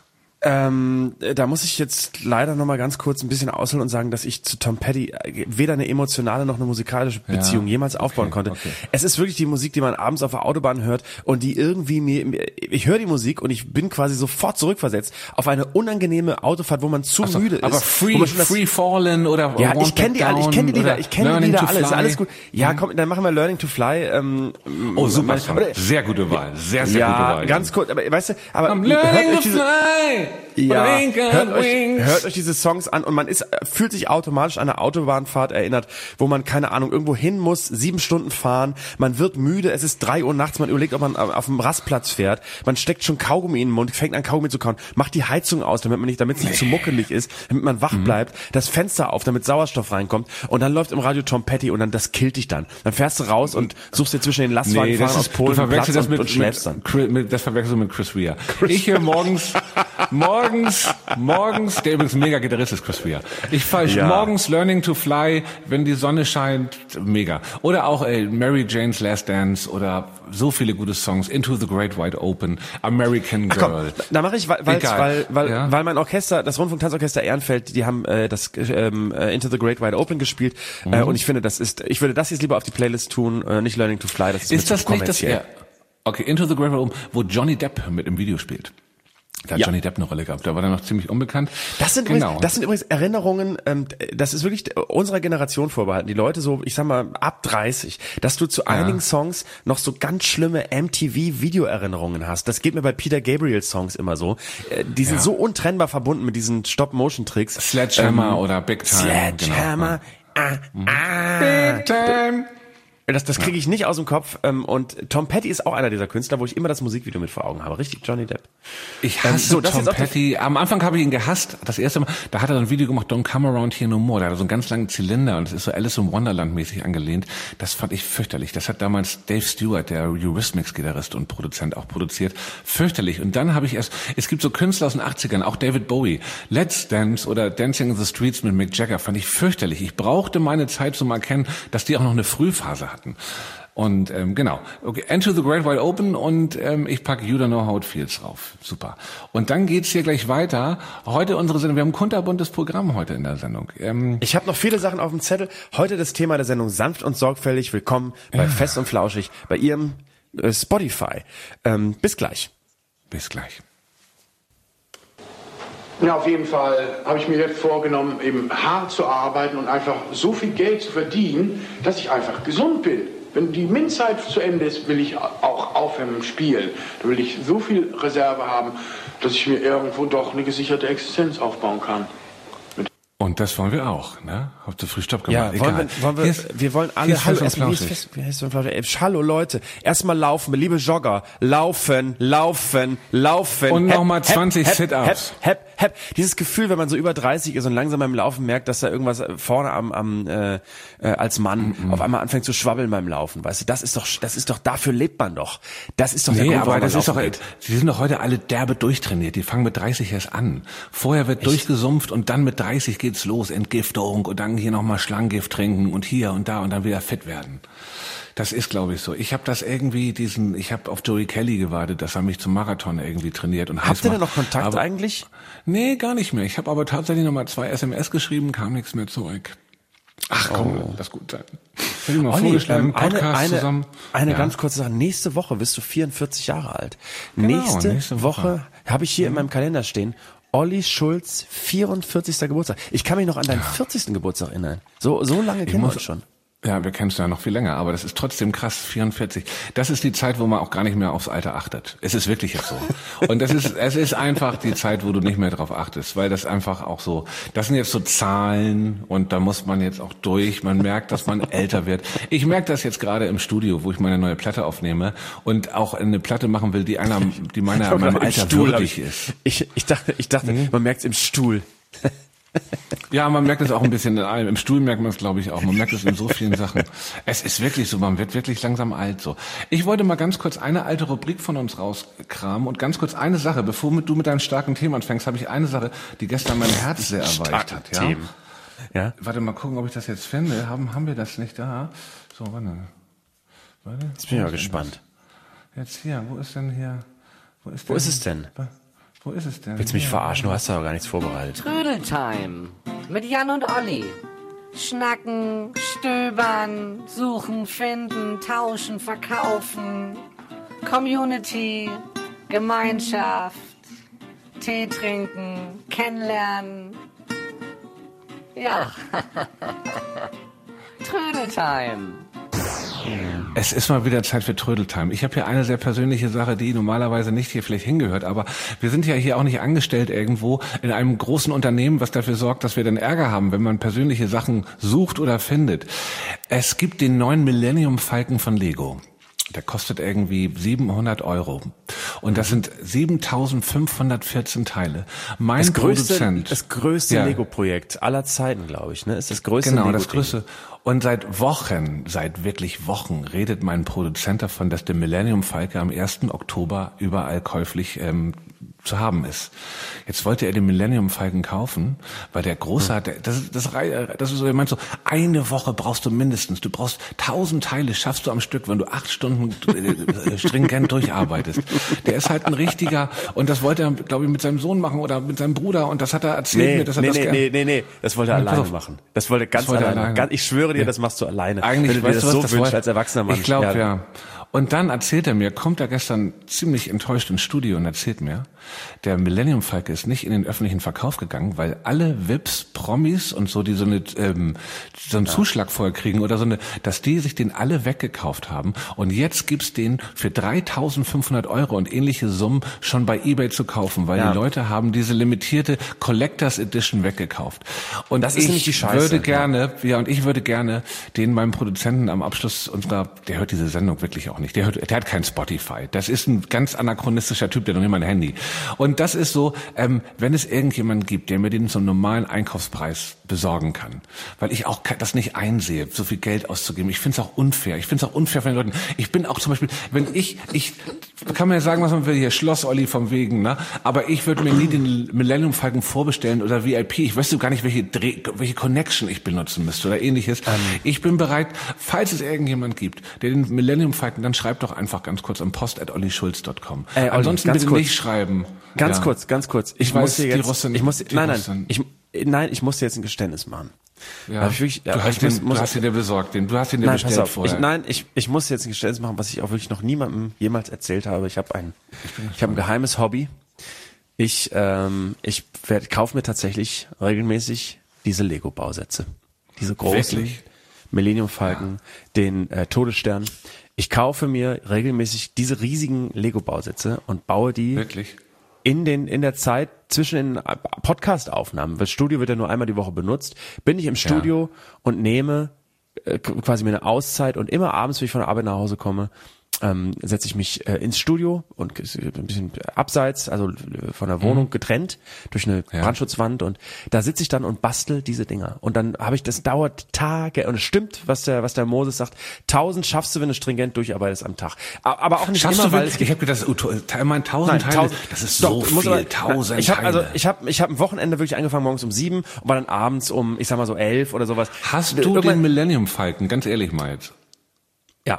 Ähm, da muss ich jetzt leider noch mal ganz kurz ein bisschen ausholen und sagen, dass ich zu Tom Petty weder eine emotionale noch eine musikalische Beziehung ja, jemals aufbauen okay, konnte. Okay. Es ist wirklich die Musik, die man abends auf der Autobahn hört und die irgendwie mir, ich höre die Musik und ich bin quasi sofort zurückversetzt auf eine unangenehme Autofahrt, wo man zu so, müde ist. Aber Free, Free Fallen oder ja, ich kenne die alle, ich kenne die Lieder, ich kenne die Lieder alle, ist alles gut. Ja, komm, dann machen wir Learning to Fly. Ähm, oh, super, meine, sehr gute Wahl, sehr, sehr ja, gute Wahl. Ja, ganz kurz, aber weißt du, aber I'm learning to fly. Ja, hört euch, hört euch diese Songs an und man ist fühlt sich automatisch an eine Autobahnfahrt erinnert, wo man, keine Ahnung, irgendwo hin muss, sieben Stunden fahren, man wird müde, es ist drei Uhr nachts, man überlegt, ob man auf dem Rastplatz fährt, man steckt schon Kaugummi in den Mund, fängt an Kaugummi zu kauen, macht die Heizung aus, damit man nicht, damit es nicht zu muckelig ist, damit man wach mhm. bleibt, das Fenster auf, damit Sauerstoff reinkommt und dann läuft im Radio Tom Petty und dann das killt dich dann. Dann fährst du raus und suchst dir zwischen den Lastwagen nee, fahren aus Polen Platz das und, mit, und schläfst mit, dann. Mit, das verwechselst du mit Chris Rea. Chris ich hier morgens, morgens morgens, morgens, der übrigens ein mega Gitarrist ist, Chris Rea. Ich fahre Ja. morgens Learning to Fly, wenn die Sonne scheint, mega. Oder auch ey, Mary Jane's Last Dance oder so viele gute Songs, Into the Great Wide Open, American Ach komm, Girl. da mache ich, weil, weil, Egal. weil, weil, Ja. weil mein Orchester, das Rundfunktanzorchester Ehrenfeld, die haben äh, das ähm, äh, Into the Great Wide Open gespielt Mhm. äh, und ich finde, das ist, ich würde das jetzt lieber auf die Playlist tun, äh, nicht Learning to Fly, das ist, Ist mir das zu nicht das? kommerziell. Ja. Okay, Into the Great Wide Open, wo Johnny Depp mit im Video spielt. Da hat Ja. Johnny Depp eine Rolle gehabt. Da war er noch ziemlich unbekannt. Das sind, genau. übrigens, das sind übrigens Erinnerungen, ähm, das ist wirklich unserer Generation vorbehalten. Die Leute so, ich sag mal, ab dreißig, dass du zu einigen Songs noch so ganz schlimme M T V-Videoerinnerungen hast. Das geht mir bei Peter Gabriel-Songs immer so. Äh, die sind Ja. so untrennbar verbunden mit diesen Stop-Motion-Tricks. Sledgehammer Ähm, oder Big Time. Sledgehammer. Genau. Ah, ah. Big Time. Das, das kriege ich nicht aus dem Kopf. Ähm, und Tom Petty ist auch einer dieser Künstler, wo ich immer das Musikvideo mit vor Augen habe. Richtig, Johnny Depp. Ich Ähm, hasse so, das Tom jetzt auf die- Petty. Am Anfang habe ich ihn gehasst. Das erste Mal, da hat er so ein Video gemacht, Don't Come Around Here No More. Da hat er so einen ganz langen Zylinder und es ist so Alice in Wonderland mäßig angelehnt. Das fand ich fürchterlich. Das hat damals Dave Stewart, der Eurythmics-Gitarrist und Produzent, auch produziert. Fürchterlich. Und dann habe ich erst, es gibt so Künstler aus den achtzigern, auch David Bowie. Let's Dance oder Dancing in the Streets mit Mick Jagger fand ich fürchterlich. Ich brauchte meine Zeit zum Erkennen, dass die auch noch eine Frühphase hatten. Und ähm, genau, okay, Into the Great Wide Open und ähm, ich packe You Don't Know How It Feels drauf. Super. Und dann geht's hier gleich weiter. Heute unsere Sendung, wir haben ein kunterbuntes Programm heute in der Sendung. Ähm, Ich habe noch viele Sachen auf dem Zettel. Heute das Thema der Sendung sanft und sorgfältig. Willkommen bei Fest und Flauschig, bei Ihrem äh, Spotify. Ähm, bis gleich. bis gleich. Ja, auf jeden Fall habe ich mir jetzt vorgenommen, eben hart zu arbeiten und einfach so viel Geld zu verdienen, dass ich einfach gesund bin. Wenn die MINT-Zeit zu Ende ist, will ich auch aufhören mit dem Spielen. Da will ich so viel Reserve haben, dass ich mir irgendwo doch eine gesicherte Existenz aufbauen kann. Und das wollen wir auch, ne? Habt ihr früh Stopp gemacht? Ja, wollen Egal. wir, wollen wir, Hier ist- wir wollen hier alle, ist hallo, Fest und erstmal, wie ist Flauschig. Fest, wie heißt und Flauschig? Ey, hallo Leute, erstmal laufen, liebe Jogger, laufen, laufen, laufen. Und Hep, noch mal hep, zwanzig hep, Sit-ups. Hep, hep, hep. Dieses Gefühl, wenn man so über dreißig ist und langsam beim Laufen merkt, dass da irgendwas vorne am, am äh, äh, als Mann Mhm. auf einmal anfängt zu schwabbeln beim Laufen, weißt du, das ist doch, das ist doch, dafür lebt man doch. Das ist doch der Nee, Grund, aber warum man das ist doch, laufen geht. die sind doch heute alle derbe durchtrainiert. Die fangen mit dreißig erst an. Vorher wird durchgesumpft und dann mit dreißig geht's los. Entgiftung und dann hier nochmal Schlangengift trinken und hier und da und dann wieder fit werden. Das ist, glaube ich, so. Ich habe das irgendwie, diesen, ich habe auf Joey Kelly gewartet, dass er mich zum Marathon irgendwie trainiert und heiß Habt ihr denn macht. noch Kontakt aber, eigentlich? Nee, gar nicht mehr. Ich habe aber tatsächlich nochmal zwei S M S geschrieben, kam nichts mehr zurück. Ach komm, Oh. lass gut sein. Ich hätte ihm mal Olli, vorgeschlagen, ähm, eine, Podcast eine, zusammen. eine Ja. ganz kurze Sache. Nächste Woche bist du vierundvierzig Jahre alt. Genau, nächste, nächste Woche, Woche. habe ich hier in meinem Kalender stehen. Olli Schulz, vierundvierzigster Geburtstag. Ich kann mich noch an deinen vierzigsten Geburtstag erinnern. So, so lange kennen wir muss- uns schon. Ja, wir kennen es ja noch viel länger, aber das ist trotzdem krass, vierundvierzig. Das ist die Zeit, wo man auch gar nicht mehr aufs Alter achtet. Es ist wirklich jetzt so. Und das ist, es ist einfach die Zeit, wo du nicht mehr drauf achtest, weil das einfach auch so, das sind jetzt so Zahlen und da muss man jetzt auch durch. Man merkt, dass man älter wird. Ich merke das jetzt gerade im Studio, wo ich meine neue Platte aufnehme und auch eine Platte machen will, die einer, die meiner, Im meinem Alter Stuhl hab würdig ich, ist. Ich, ich dachte, ich dachte, man merkt es im Stuhl. Ja, man merkt es auch ein bisschen in allem. Im Stuhl merkt man es, glaube ich, auch. Man merkt es in so vielen Sachen. Es ist wirklich so, man wird wirklich langsam alt so. Ich wollte mal ganz kurz eine alte Rubrik von uns rauskramen und ganz kurz eine Sache, bevor du mit deinem starken Thema anfängst, habe ich eine Sache, die gestern mein Herz sehr erweicht hat. Ja? Themen. Ja? Warte mal gucken, ob ich das jetzt finde. Haben, haben wir das nicht da? So, warte. Warte. Jetzt bin ich mal gespannt. Jetzt hier, wo ist denn hier? Wo ist, Wo ist es denn? Wo ist es denn? Willst du mich Hier. verarschen? Du hast doch gar nichts vorbereitet. Trödeltime mit Jan und Olli. Schnacken, stöbern, suchen, finden, tauschen, verkaufen. Community, Gemeinschaft, Tee trinken, kennenlernen. Ja. Trödeltime. Es ist mal wieder Zeit für Trödeltime. Ich habe hier eine sehr persönliche Sache, die normalerweise nicht hier vielleicht hingehört, aber wir sind ja hier auch nicht angestellt irgendwo in einem großen Unternehmen, was dafür sorgt, dass wir dann Ärger haben, wenn man persönliche Sachen sucht oder findet. Es gibt den neuen Millennium Falcon von Lego. Der kostet irgendwie siebenhundert Euro. Und das sind siebentausendfünfhundertvierzehn Teile. Mein Das größte, Produzent. das größte Ja. Lego-Projekt aller Zeiten, glaube ich, ne? Ist das größte Genau, Lego das größte. Und seit Wochen, seit wirklich Wochen redet mein Produzent davon, dass der Millennium Falcon am ersten Oktober überall käuflich ähm, zu haben ist. Jetzt wollte er den Millennium Falcon kaufen, weil der große hat, das, das, das ist so, er meint so, eine Woche brauchst du mindestens, du brauchst tausend Teile, schaffst du am Stück, wenn du acht Stunden äh, stringent durcharbeitest. Der ist halt ein richtiger, und das wollte er, glaube ich, mit seinem Sohn machen oder mit seinem Bruder, und das hat er erzählt nee, mir, dass er nee, das nee, gerne... nee, nee, nee, das wollte er Nee, alleine machen. Das wollte er ganz Das wollte er alleine. alleine. Ganz, ich schwöre dir, Ja. das machst du alleine. Eigentlich, wenn du dir weißt das du was, so das wünschst wollte- als erwachsener Mann. Ich glaube, ja. ja. Und dann erzählt er mir, kommt er gestern ziemlich enttäuscht ins Studio und erzählt mir, der Millennium Falcon ist nicht in den öffentlichen Verkauf gegangen, weil alle V I Ps, Promis und so, die so eine ähm, so einen ja. Zuschlag vorher kriegen oder so eine, dass die sich den alle weggekauft haben, und jetzt gibt's den für dreitausendfünfhundert Euro und ähnliche Summen schon bei eBay zu kaufen, weil ja. die Leute haben diese limitierte Collectors Edition weggekauft. Und das ist nämlich die Scheiße. Würde gerne, ja. ja, und ich würde gerne den meinem Produzenten am Abschluss unserer, der hört diese Sendung wirklich auch nicht, der hört, der hat kein Spotify. Das ist ein ganz anachronistischer Typ, der noch nicht mal ein Handy. Und das ist so, ähm, wenn es irgendjemanden gibt, der mir den zum normalen Einkaufspreis besorgen kann, weil ich auch das nicht einsehe, so viel Geld auszugeben. Ich finde es auch unfair. Ich finde es auch unfair von den Leuten. Ich bin auch zum Beispiel, wenn ich, ich kann mir ja sagen, was man will, hier Schloss Olli vom Wegen, ne? Aber ich würde mir nie den Millennium Falcon vorbestellen oder V I P. Ich weiß gar nicht, welche Dreh, welche Connection ich benutzen müsste oder ähnliches. Ähm. Ich bin bereit, falls es irgendjemand gibt, der den Millennium Falcon, dann schreibt doch einfach ganz kurz am post at olli schulz dot com. Äh, Ansonsten bitte kurz. nicht schreiben. Ganz ja. kurz, ganz kurz. Ich, ich muss weiß, dir jetzt, Russin, ich muss, nein, nein, ich, nein, ich muss dir jetzt ein Geständnis machen. Ja. Ich wirklich, du, hast den, muss, du hast ihn dir besorgt, den, du hast ihn dir nein, bestellt pass auf, vorher. Ich, nein, ich, ich muss jetzt ein Geständnis machen, was ich auch wirklich noch niemandem jemals erzählt habe. Ich habe ein, ich habe ein geheimes Hobby. Ich, ähm, ich werde, kaufe mir tatsächlich regelmäßig diese Lego-Bausätze, diese großen wirklich? Millennium Falcon, ja. den äh, Todesstern. Ich kaufe mir regelmäßig diese riesigen Lego-Bausätze und baue die wirklich? in den in der Zeit zwischen den Podcast-Aufnahmen. Das Studio wird ja nur einmal die Woche benutzt. Bin ich im Studio ja. und nehme äh, quasi mir eine Auszeit, und immer abends, wenn ich von der Arbeit nach Hause komme, ähm, setze ich mich äh, ins Studio und ein bisschen abseits, also von der Wohnung mhm. getrennt durch eine ja. Brandschutzwand, und da sitze ich dann und bastel diese Dinger. Und dann habe ich, das dauert Tage, und es stimmt, was der was der Moses sagt, tausend schaffst du, wenn du stringent durcharbeitest am Tag. Aber auch nicht schaffst immer, du, weil es ich habe gedacht, ich meine tausend Teile, tausend, das ist doch, so viel, aber, tausend ich hab, Teile. Also ich habe ich hab am Wochenende wirklich angefangen morgens um sieben und war dann abends um, ich sag mal so elf oder sowas. Hast du Irgendwann, den Millennium Falcon, ganz ehrlich mal jetzt? Ja.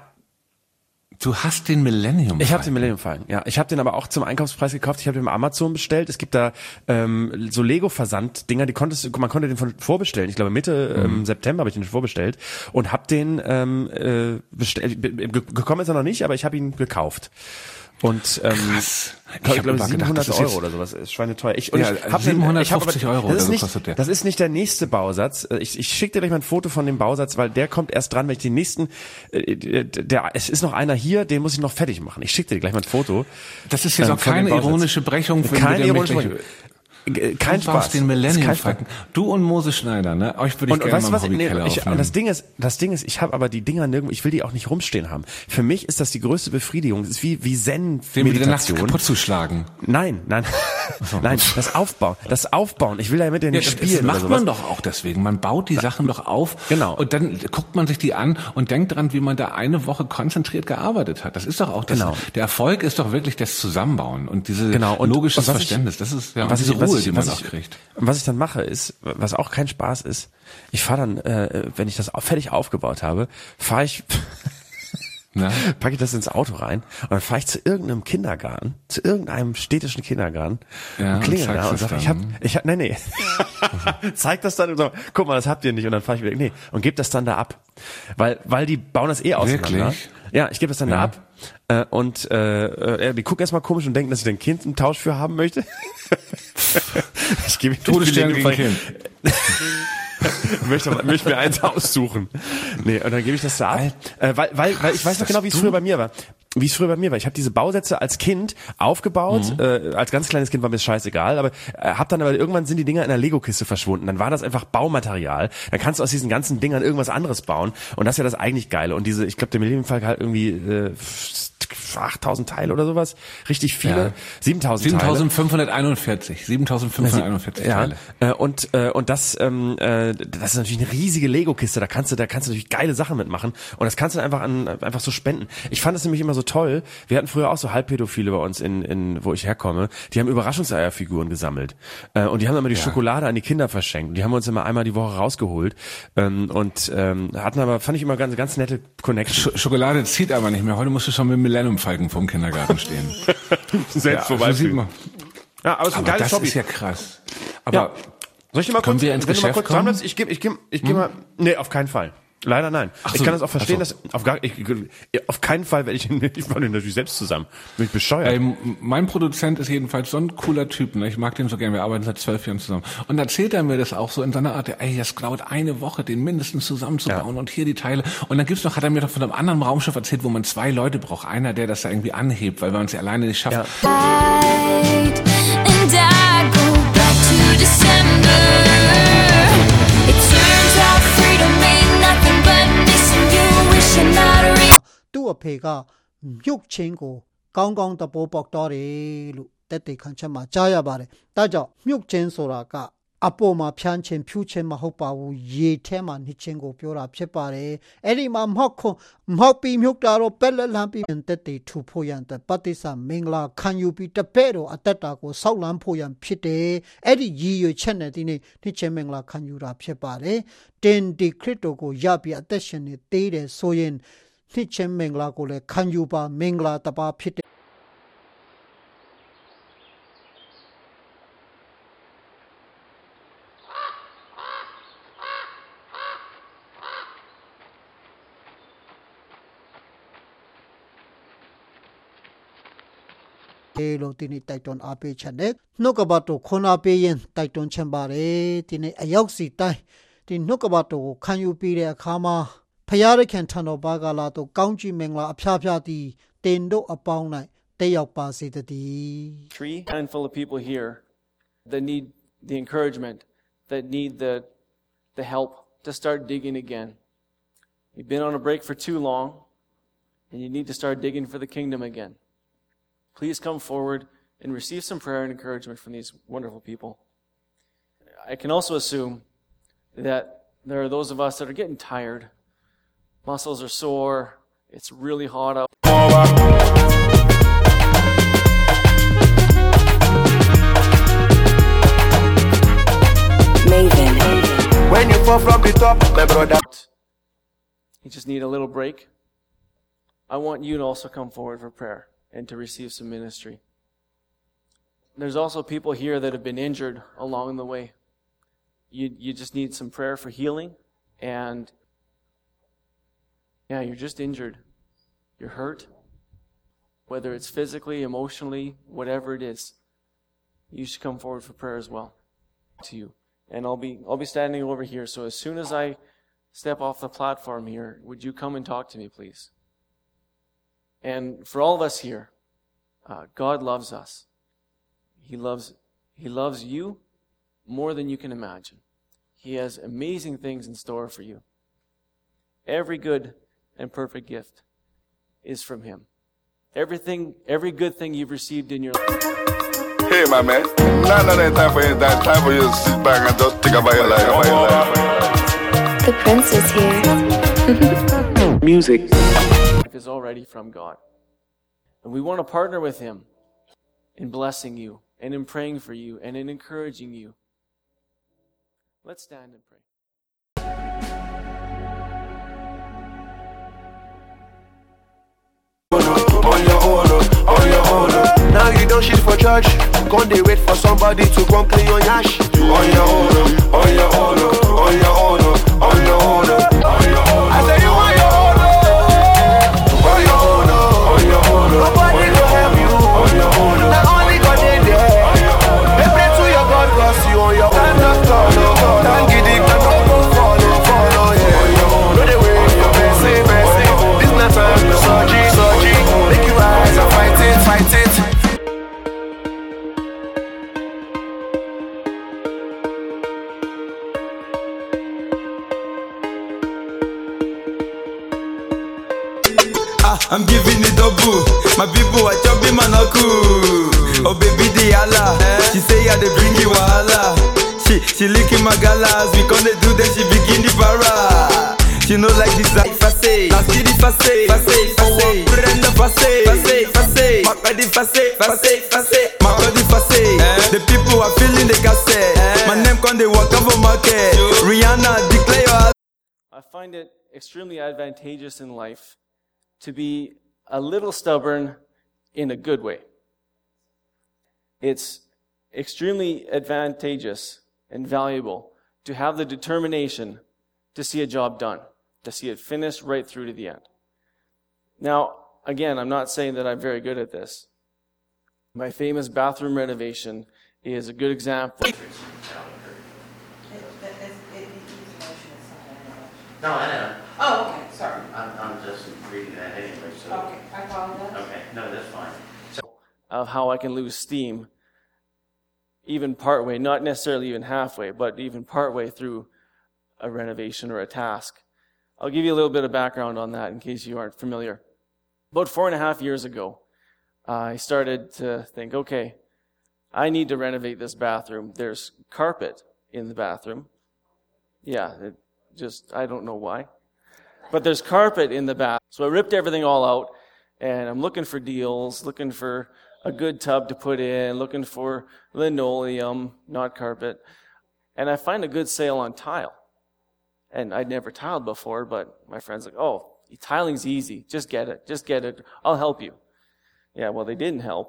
Du hast den Millennium Falcon. Ich habe den Millennium Falcon, ja. Ich habe den aber auch zum Einkaufspreis gekauft. Ich habe den bei Amazon bestellt. Es gibt da ähm, so Lego-Versand-Dinger, die konntest du, man konnte den von vorbestellen. Ich glaube Mitte mhm. ähm, September habe ich den vorbestellt und habe den ähm, äh, bestellt. Gekommen ist er noch nicht, aber ich habe ihn gekauft. Und ähm, krass. Ich, ich glaube siebenhundert Euro oder sowas. Ist schweineteuer. Ich, und ja, ich hab siebenhundertfünfzig den, ich hab aber, Euro das ist oder nicht, so kostet der. Das ist nicht der nächste Bausatz. Ich, ich schicke dir gleich mal ein Foto von dem Bausatz, weil der kommt erst dran, wenn ich den nächsten, äh, der, es ist noch einer hier, den muss ich noch fertig machen. Ich schicke dir gleich mal ein Foto. Das ist jetzt ähm, auch keine ironische Brechung. Für keine ironische Brechung. Kein du Spaß. Den Millennium Falcon. Du und Moses Schneider, ne? Euch würde ich gerne mal im Hobbykeller nee, aufnehmen. Das Ding ist, das Ding ist, ich habe aber die Dinger nirgendwo, ich will die auch nicht rumstehen haben. Für mich ist das die größte Befriedigung. Das ist wie, wie Zen-Meditation. Den kaputt zu schlagen. Nein, nein. Nein, das Aufbauen. Das Aufbauen. Ich will ja mit denen nicht ja, spielen. Das macht oder man doch auch deswegen. Man baut die Sachen doch auf. Genau. Und dann guckt man sich die an und denkt dran, wie man da eine Woche konzentriert gearbeitet hat. Das ist doch auch das. Genau. Der Erfolg ist doch wirklich das Zusammenbauen und diese genau. und, logisches und Verständnis. Ich, das ist ja was diese ich, Ruhe, ich, die man ich, auch kriegt. Was ich dann mache ist, was auch kein Spaß ist, ich fahre dann, äh, wenn ich das fertig aufgebaut habe, fahre ich, packe ich das ins Auto rein und dann fahre ich zu irgendeinem Kindergarten, zu irgendeinem städtischen Kindergarten ja, und klingel da und sage, ich hab, ich hab, nee, nee, zeig das dann und so, guck mal, das habt ihr nicht, und dann fahre ich wieder, nee, und gebe das dann da ab, weil, weil die bauen das eh auseinander. Wirklich? Ja, ich gebe das dann ja. da ab. Äh, und äh, die gucken erstmal komisch und denken, dass ich ein Kind einen Tausch für haben möchte. Ich gebe Todesstern gegen Kind. möchte, möchte mir eins aussuchen. Nee, und dann gebe ich das da ab. Äh, weil, weil, weil ich weiß noch genau, wie es früher bei mir war. Wie es früher bei mir war. Ich habe diese Bausätze als Kind aufgebaut. Mhm. Äh, als ganz kleines Kind war mir das scheißegal. Aber äh, hab dann aber irgendwann sind die Dinger in der Lego-Kiste verschwunden. Dann war das einfach Baumaterial. Dann kannst du aus diesen ganzen Dingern irgendwas anderes bauen. Und das ist ja das eigentlich Geile. Und diese, ich glaube, der Millennium Falcon hat irgendwie äh, achttausend Teile oder sowas. Richtig viele. Ja. siebentausend Teile. siebentausendfünfhunderteinundvierzig. siebentausendfünfhunderteinundvierzig Ja, Teile. äh, und äh, und das ähm, äh, das ist natürlich eine riesige Lego-Kiste. Da kannst du da kannst du natürlich geile Sachen mitmachen und das kannst du einfach an einfach so spenden. Ich fand das nämlich immer so toll. Wir hatten früher auch so Halbpädophile bei uns in in wo ich herkomme. Die haben Überraschungseierfiguren gesammelt äh, und die haben immer die ja. Schokolade an die Kinder verschenkt. Und die haben wir uns immer einmal die Woche rausgeholt ähm, und ähm, hatten aber fand ich immer ganz ganz nette Connection. Sch- Schokolade zieht aber nicht mehr. Heute musst du schon mit Millennium Falken vom Kindergarten stehen. Selbst ja, vorbei. So Ja, aber es ist ein aber geiles das Hobby. ist ja krass. Aber Ja. Soll ich dir mal können kurz, wir ins wenn du mal Geschäft kurz kommen? dran bleibst? Ich gebe, ich gebe, ich gebe hm? mal, nee, auf keinen Fall. Leider nein. Ach ich so. kann das auch verstehen, Ach so. dass auf gar, ich, auf keinen Fall werde ich, ich baue den natürlich selbst zusammen. Bin ich bescheuert. Ähm, mein Produzent ist jedenfalls so ein cooler Typ, ne? Ich mag den so gern, wir arbeiten seit zwölf Jahren zusammen. Und erzählt er mir das auch so in seiner Art, ey, das dauert eine Woche, den mindestens zusammenzubauen Ja. und hier die Teile. Und dann gibt's noch, hat er mir doch von einem anderen Raumschiff erzählt, wo man zwei Leute braucht. Einer, der das da irgendwie anhebt, weil man es ja alleine nicht schafft. Ja. And I go back to December. It turns out freedom ain't nothing but missing you, wishing not a real သူ့အဖေကမြုပ်ချင်းကိုကောင်းကောင်းတပိုးပေါက်တော့တယ်လို့တက်တေခံချက်မှာကြားရပါတယ်။ဒါကြောင့်မြုပ်ချင်းဆိုတာကအပေါ်မှာဖြန်းချင်းဖြူချင်းမဟုတ်ပါဘူး။ရေထဲမှာနှိချင်းကိုပြောတာဖြစ်ပါတယ်။အဲ့ဒီမှာမောက်ခွန်မောက်ပြီးမြုပ်တာတော့ပက်လက်လန်းပြီးတက်တေထူဖို့ရန်တဲ့ပဋိစ္စမင်္ဂလာခံယူပြီးတပည့်တော်အသက်တာကိုဆောက်လန်းဖို့ရန်ဖြစ်တယ်။အဲ့ဒီရည်ရွယ်ချက်နဲ့ဒီနေ့နှိချင်းမင်္ဂလာခံယူတာဖြစ်ပါတယ်။တင်ဒီခရစ်တော်ကိုရပြီးအသက်ရှင်နေသေးတယ်ဆိုရင်နှစ်ချင်းမင်္ဂလာကိုလည်းခံယူပါမင်္ဂလာတပါဖြစ်တယ်ေလို့ဒီနေ့တိုက်တွန်းအားပေးချက်နဲ့နှုတ်ကပတ်တော်ခွန်အားပေးရင်တိုက်တွန်းချင်ပါတယ်ဒီနေ့အရောက်စီတိုင်းဒီနှုတ်ကပတ်တော်ကိုခံယူပြီးတဲ့အခါမှာဖယားရခင်ထံတော်ဘာကလာတော့ကောင်းကြီးမင်္ဂလာအဖျားဖျားသည်တင်တို့အပေါင်း၌တက်ရောက်ပါစေတည်း Tree handful of people here that need the encouragement, that need the the help to start digging again. You've been on a break for too long, and you need to start digging for the kingdom again. Please come forward and receive some prayer and encouragement from these wonderful people. I can also assume that there are those of us that are getting tired. Muscles are sore. It's really hot out. maven. When you fall from the top, my brother. You just need a little break. I want you to also come forward for prayer and to receive some ministry. There's also people here that have been injured along the way. You you just need some prayer for healing, and yeah, you're just injured. You're hurt. Whether it's physically, emotionally, whatever it is, you should come forward for prayer as well to you. And I'll be I'll be standing over here, so as soon as I step off the platform here, would you come and talk to me, please? And for all of us here, uh, God loves us. He loves He loves you more than you can imagine. He has amazing things in store for you. Every good and perfect gift is from Him. Everything, every good thing you've received in your life. Hey, my man. Now, now, that time for you. That time for you to sit back and just think about your life. About your life. The prince is here. Music is already from God. And we want to partner with Him in blessing you and in praying for you and in encouraging you. Let's stand and pray. On your own, on your own. Now you don't shit for church. Go they wait for somebody to come clean your yash. On your own, on your own, on your own, on your own, on your own. I say you on your own, on your own, on your own. Nobody will help you on your own. Not only God they there. They pray to your God, cause you on your own. Thank you, they can go follow, follow, yeah. No they wait for mercy, mercy. This not time to surgery, surgery. Make you rise and fight it, fight it. Ah, I'm giving it double. My people are chopping man are cool. Oh baby the Allah, she say I dey bring you wahala. She she licking my galas, we gonna do then she begin the para. She know like this like face, la city face, face, face. Prenda face, face, face. My body face, face, face. My body face. The people are feeling the cassette. My name can they walk over market. Rihanna declare your. I find it extremely advantageous in life to be a little stubborn in a good way. It's extremely advantageous and valuable to have the determination to see a job done, to see it finished right through to the end. Now, again, I'm not saying that I'm very good at this. My famous bathroom renovation is a good example. No, I know. Oh, okay, sorry. I'm, I'm just reading that anyway, so. Okay, I apologize. Okay, no, that's fine. So, Of how I can lose steam, even partway, not necessarily even halfway, but even partway through a renovation or a task. I'll give you a little bit of background on that in case you aren't familiar. About four and a half years ago, uh, I started to think, okay, I need to renovate this bathroom. There's carpet in the bathroom. Yeah, it just, I don't know why. But there's carpet in the bath. So I ripped everything all out, and I'm looking for deals, looking for a good tub to put in, looking for linoleum, not carpet. And I find a good sale on tile. And I'd never tiled before, but my friend's like, oh, tiling's easy. Just get it. Just get it. I'll help you. Yeah, well, they didn't help.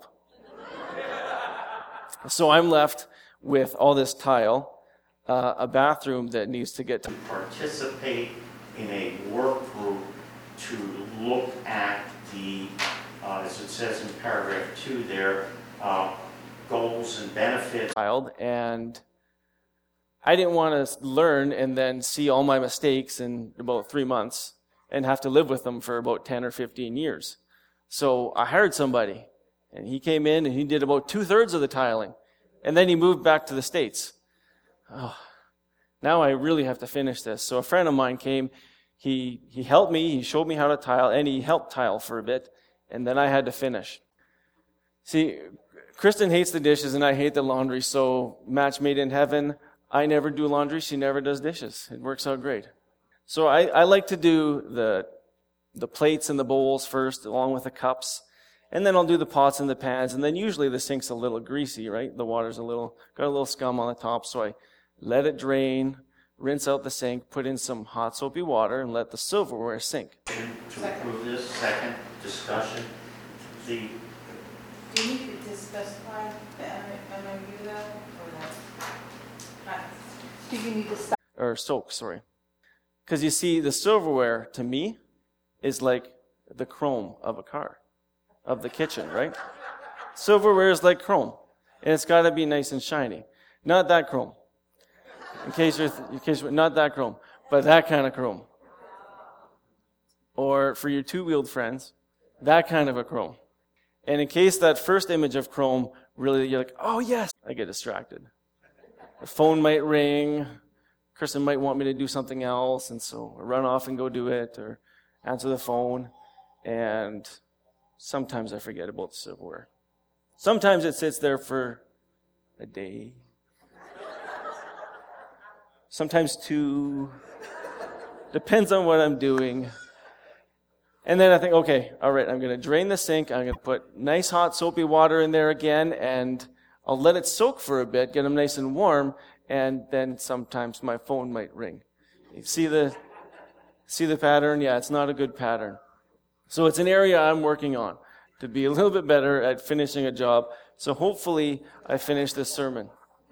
So I'm left with all this tile, uh, a bathroom that needs to get to participate in a work group to look at the, uh, as it says in paragraph two there, uh, goals and benefits. And I didn't want to learn and then see all my mistakes in about three months and have to live with them for about ten or fifteen years. So I hired somebody, and he came in and he did about two-thirds of the tiling. And then he moved back to the States. Oh, now I really have to finish this. So a friend of mine came, he, he helped me, he showed me how to tile, and he helped tile for a bit, and then I had to finish. See, Kristen hates the dishes and I hate the laundry, so match made in heaven. I never do laundry, she never does dishes. It works out great. So I, I like to do the the plates and the bowls first, along with the cups. And then I'll do the pots and the pans. And then usually the sink's a little greasy, right? The water's a little, got a little scum on the top. So I let it drain, rinse out the sink, put in some hot soapy water, and let the silverware sink. To approve this, second discussion, the... Do you need to specify the M O U though, or not? Do you need to stop? Or soak, sorry. Because you see, the silverware, to me, is like the chrome of a car, of the kitchen, right? Silverware is like chrome, and it's got to be nice and shiny. Not that chrome. In case you're, in case you're, not that chrome, but that kind of chrome. Or for your two-wheeled friends, that kind of a chrome. And in case that first image of chrome, really, you're like, oh yes, I get distracted. The phone might ring. Kristen might want me to do something else, and so I run off and go do it, or answer the phone, and sometimes I forget about the silverware. Sometimes it sits there for a day. Sometimes two. Depends on what I'm doing. And then I think, okay, all right, I'm going to drain the sink. I'm going to put nice hot soapy water in there again, and I'll let it soak for a bit, get them nice and warm, and then sometimes my phone might ring. You see the see the pattern? Yeah, it's not a good pattern. So it's an area I'm working on to be a little bit better at finishing a job. So hopefully I finish this sermon.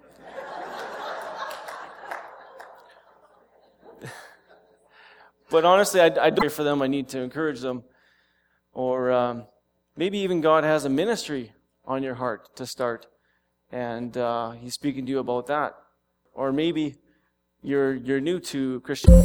But honestly, I, I do for them. I need to encourage them. Or um, maybe even God has a ministry on your heart to start, and uh, He's speaking to you about that. Or maybe you're you're new to Christian.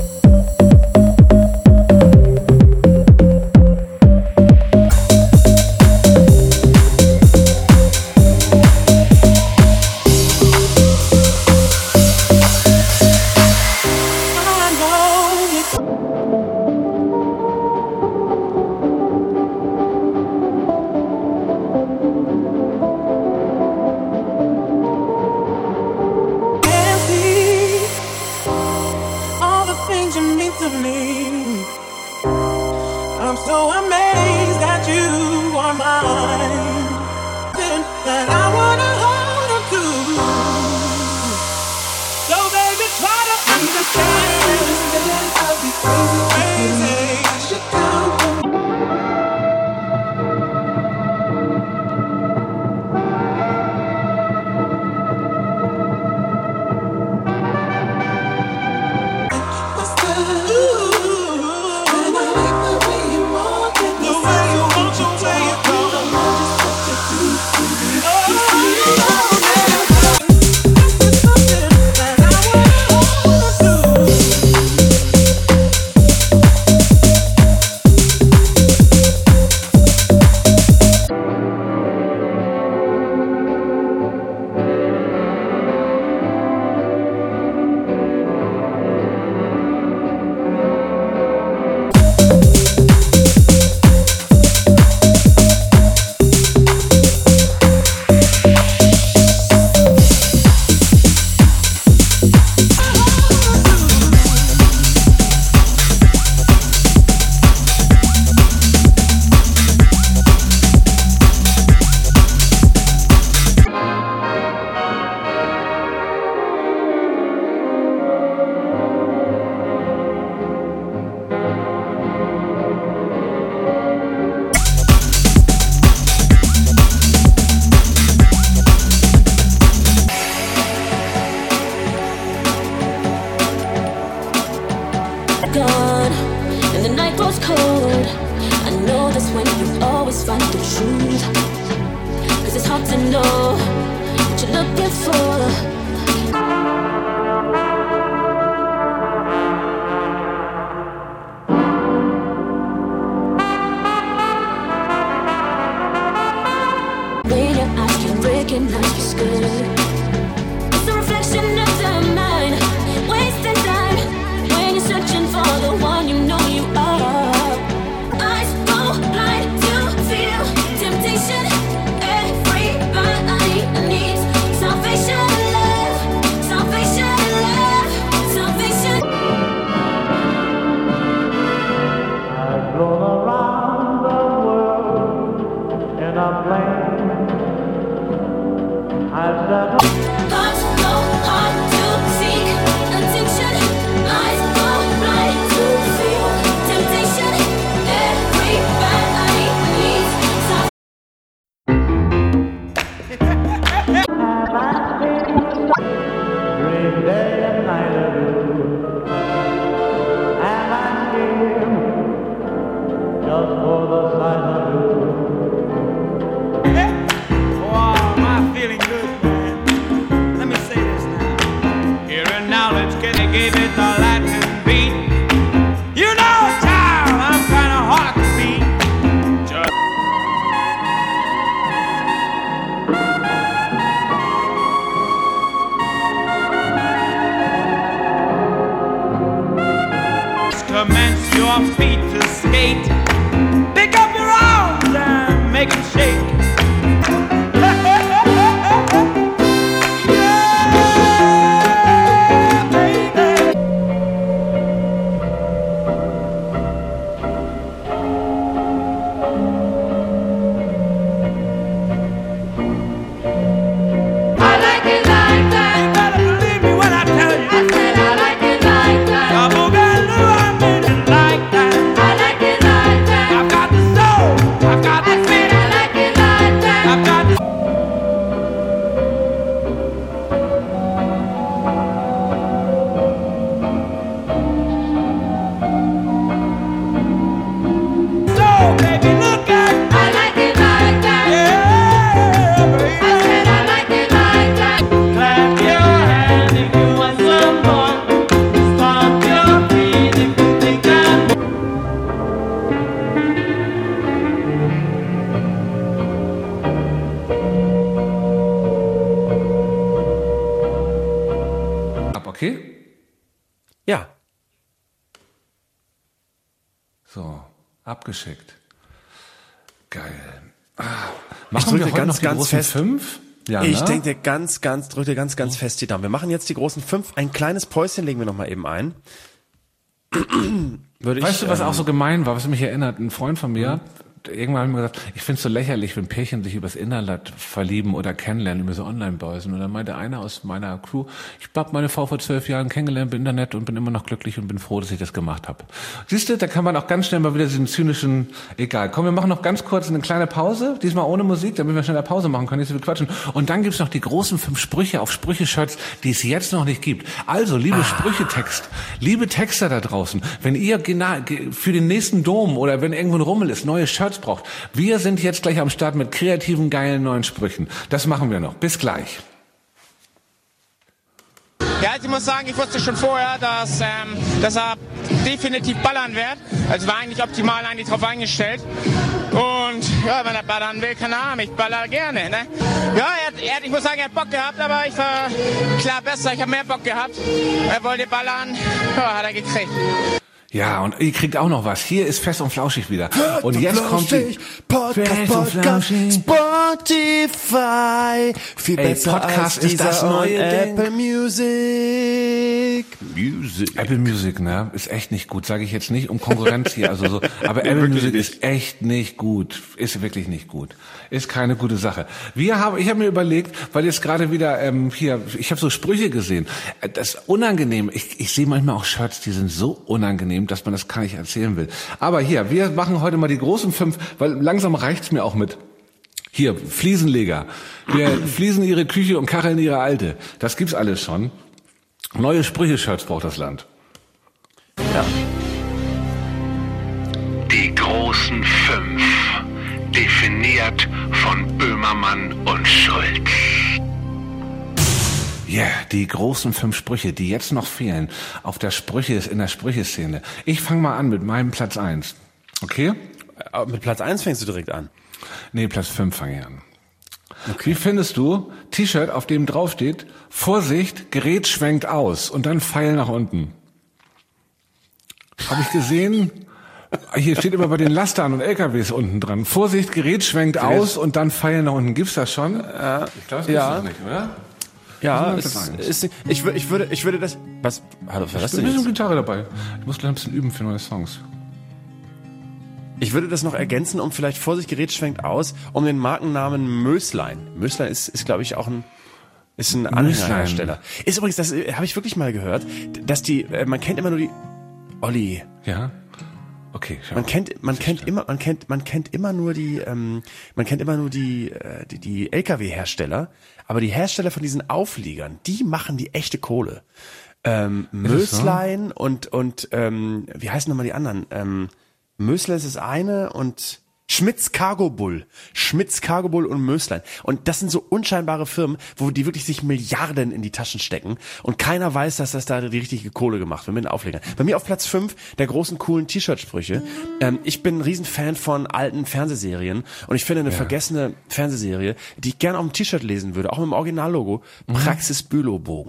feet to skate. Pick up your arms and make them shake. Okay? Ja. So, abgeschickt. Geil. Ah, Ich machen drücke wir heute ganz, noch die ganz großen fest. fünf? Ja, ich ne? denke ganz, ganz, drücke ganz, ganz fest die Daumen. Wir machen jetzt die großen fünf. Ein kleines Päuschen legen wir noch mal eben ein. Würde Weißt ich, du, was ähm, auch so gemein war, was mich erinnert? Ein Freund von mir, mhm. irgendwann hat mir gesagt, ich find's so lächerlich, wenn Pärchen sich übers Internet verlieben oder kennenlernen, über so Online-Börsen. Und dann meinte einer aus meiner Crew, ich hab meine Frau vor zwölf Jahren kennengelernt im Internet und bin immer noch glücklich und bin froh, dass ich das gemacht habe. Siehst du, da kann man auch ganz schnell mal wieder diesen zynischen, egal. Komm, wir machen noch ganz kurz eine kleine Pause, diesmal ohne Musik, damit wir schneller Pause machen können, nicht so viel quatschen. Und dann gibt's noch die großen fünf Sprüche auf Sprüche-Shirts, die es jetzt noch nicht gibt. Also, liebe ah. Sprüche-Text, liebe Texter da draußen, wenn ihr gena- für den nächsten Dom oder wenn irgendwo ein Rummel ist, neue Shirts braucht. Wir sind jetzt gleich am Start mit kreativen, geilen neuen Sprüchen. Das machen wir noch. Bis gleich. Ja, also ich muss sagen, ich wusste schon vorher, dass, ähm, dass er definitiv ballern wird. Also war eigentlich optimal eigentlich drauf eingestellt. Und ja, wenn er ballern will, keine Ahnung, ich baller gerne. Ne? Ja, er hat, er hat, ich muss sagen, er hat Bock gehabt, aber ich war klar besser, ich habe mehr Bock gehabt. Er wollte ballern, ja, hat er gekriegt. Ja, und ihr kriegt auch noch was. Hier ist Fest und Flauschig wieder. Und jetzt kommt die Podcast, Podcast, Spotify. Viel Ey, besser Podcast als ist das dieser neue Apple Ding. Music. Music. Apple Music, ne, ist echt nicht gut. Sage ich jetzt nicht um Konkurrenz hier, also so. Aber Apple Music ist echt nicht gut. Ist wirklich nicht gut. Ist keine gute Sache. Wir haben, ich habe mir überlegt, weil jetzt gerade wieder ähm, hier, ich habe so Sprüche gesehen. Das ist unangenehm. Ich, ich sehe manchmal auch Shirts, die sind so unangenehm, dass man das gar nicht erzählen will. Aber hier, wir machen heute mal die großen fünf, weil langsam reicht's mir auch mit. Hier, Fliesenleger. Wir fließen ihre Küche und kacheln ihre alte. Das gibt's alles schon. Neue Sprüche-Shirts braucht das Land. Ja. Die großen fünf. Definiert von Böhmermann und Schulz. Ja, yeah, die großen fünf Sprüche, die jetzt noch fehlen auf der Sprüche, in der Sprücheszene. Ich fange mal an mit meinem Platz eins. Okay? Äh, mit Platz eins fängst du direkt an? Nee, Platz fünf fange ich an. Okay. Wie findest du T-Shirt, auf dem draufsteht, Vorsicht, Gerät schwenkt aus und dann Pfeil nach unten? Habe ich gesehen. Hier steht immer bei den Lastern und L K Ws unten dran. Vorsicht, Gerät schwenkt aus und dann Pfeil nach unten. Gibt's das schon? Äh, ich glaube, das ja. ist nicht, oder? Ja, ist, ist, ich, ich würde, ich würde das. Was? Hallo, was hast du? Ich bin ein bisschen Gitarre dabei. Ich muss gleich ein bisschen üben für neue Songs. Ich würde das noch ergänzen, um vielleicht Vorsicht, Gerät schwenkt aus, um den Markennamen Möslein. Möslein ist, ist glaube ich, auch ein, ist ein Anhängerhersteller. Ist übrigens, das habe ich wirklich mal gehört, dass die, man kennt immer nur die, Olli. Ja. Okay. Man kennt, man kennt immer, man kennt, man kennt immer nur die, ähm, man kennt immer nur die, äh, die, die L K W-Hersteller, aber die Hersteller von diesen Aufliegern, die machen die echte Kohle. Ähm, Möslein so? und und ähm, wie heißen nochmal die anderen? Ähm, Mösler ist das eine und Schmitz Cargo Bull. Schmitz Cargo Bull und Möslein. Und das sind so unscheinbare Firmen, wo die wirklich sich Milliarden in die Taschen stecken und keiner weiß, dass das da die richtige Kohle gemacht wird mit den Auflegern. Bei mir auf Platz fünf der großen coolen T-Shirt-Sprüche. Ähm, ich bin ein Riesenfan von alten Fernsehserien und ich finde eine ja. vergessene Fernsehserie, die ich gerne auf dem T-Shirt lesen würde, auch mit dem Originallogo, mhm. Praxis Bülowbogen.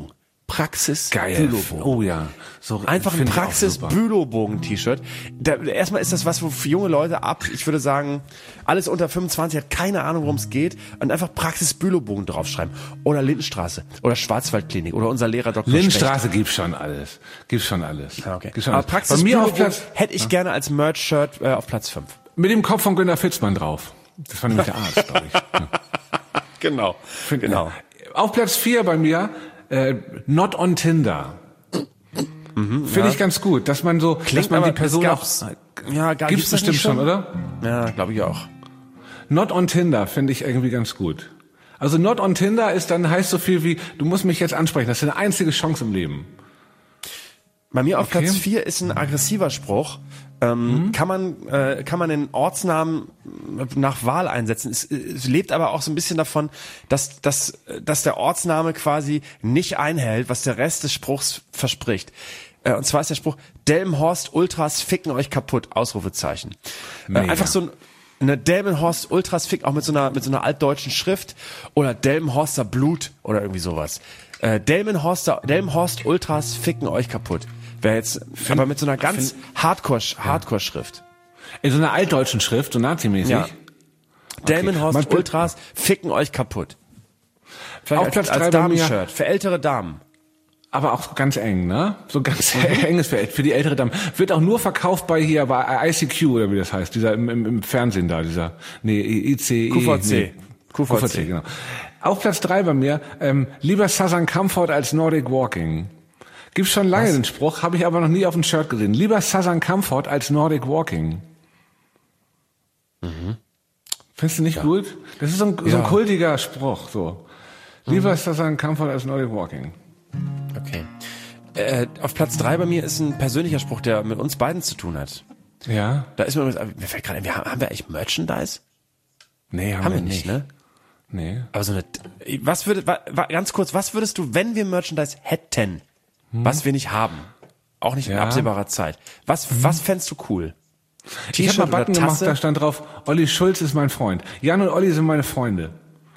Praxis-Bülow-Bogen. Oh ja. So, Einfach ein Praxis-Bülow-Bogen-T-Shirt. Da, erstmal ist das was, wo für junge Leute ab, ich würde sagen, alles unter fünfundzwanzig hat keine Ahnung, worum es geht, und einfach Praxis-Bülow-Bogen draufschreiben. Oder Lindenstraße. Oder Schwarzwaldklinik. Oder unser Lehrer Doktor Lindenstraße gibt's schon alles. Gibt's schon alles. Ja, okay. Gibt's schon Aber alles. Praxis-Bülow-Bogen hätte ich gerne als Merch-Shirt äh, auf Platz fünf. Mit dem Kopf von Günter Fitzmann drauf. Das war nämlich der Arzt, glaube ich. Ja. Genau. Genau. Auf Platz vier bei mir, äh, Not on Tinder. Mhm, Finde ja. ich ganz gut, dass man so, Klingt dass man aber, die Person auch, ja, gar, gibt's bestimmt schon, oder? Ja, glaube ich auch. Not on Tinder finde ich irgendwie ganz gut. Also Not on Tinder ist dann, heißt so viel wie, du musst mich jetzt ansprechen, das ist eine einzige Chance im Leben. Bei mir auf Okay. Platz vier ist ein aggressiver Spruch. Ähm, mhm. Kann man äh, kann man den Ortsnamen nach Wahl einsetzen. Es, es lebt aber auch so ein bisschen davon, dass dass dass der Ortsname quasi nicht einhält, was der Rest des Spruchs verspricht. Äh, und zwar ist der Spruch: Delmenhorst Ultras ficken euch kaputt. Ausrufezeichen. Äh, einfach so ein eine Delmenhorst Ultras ficken, auch mit so einer mit so einer altdeutschen Schrift, oder Delmenhorster Blut oder irgendwie sowas. Äh, Delmenhorster Delmenhorst Ultras ficken euch kaputt. Wäre jetzt, find, aber mit so einer ganz Hardcore, Hardcore-Schrift. In so einer altdeutschen Schrift, so nazimäßig? Ja. Okay. Delmenhorst Man- Ultras ficken euch kaputt. Vielleicht Auf als, Platz als drei bei mir- Damenshirt, für ältere Damen. Aber auch ganz eng, ne? So ganz enges für, für die ältere Dame. Wird auch nur verkauft bei hier, bei I C Q oder wie das heißt, dieser im, im, im Fernsehen da, dieser, nee, I C E. Q V C. Nee, Q V C. Q V C, genau. Auf Platz drei bei mir, ähm, lieber Southern Comfort als Nordic Walking. Gibt's schon lange Was? den Spruch, habe ich aber noch nie auf dem Shirt gesehen. Lieber Southern Comfort als Nordic Walking. Mhm. Findest du nicht Ja. gut? Das ist so ein, so Ja. ein kultiger Spruch, so. Lieber Southern Comfort als Nordic Walking. Okay. Äh, auf Platz drei bei mir ist ein persönlicher Spruch, der mit uns beiden zu tun hat. Ja. Da ist mir, mir fällt gerade ein, wir haben, haben wir eigentlich Merchandise? Nee, haben, Haben wir wir nicht, ne? Nee. Aber so eine, was würde, wa, wa, ganz kurz, was würdest du, wenn wir Merchandise hätten, hm. was wir nicht haben, auch nicht in Ja. absehbarer Zeit, was, Hm. was fändst du cool? Ich habe mal oder Button gemacht, Tasse? da stand drauf, Olli Schulz ist mein Freund. Jan und Olli sind meine Freunde.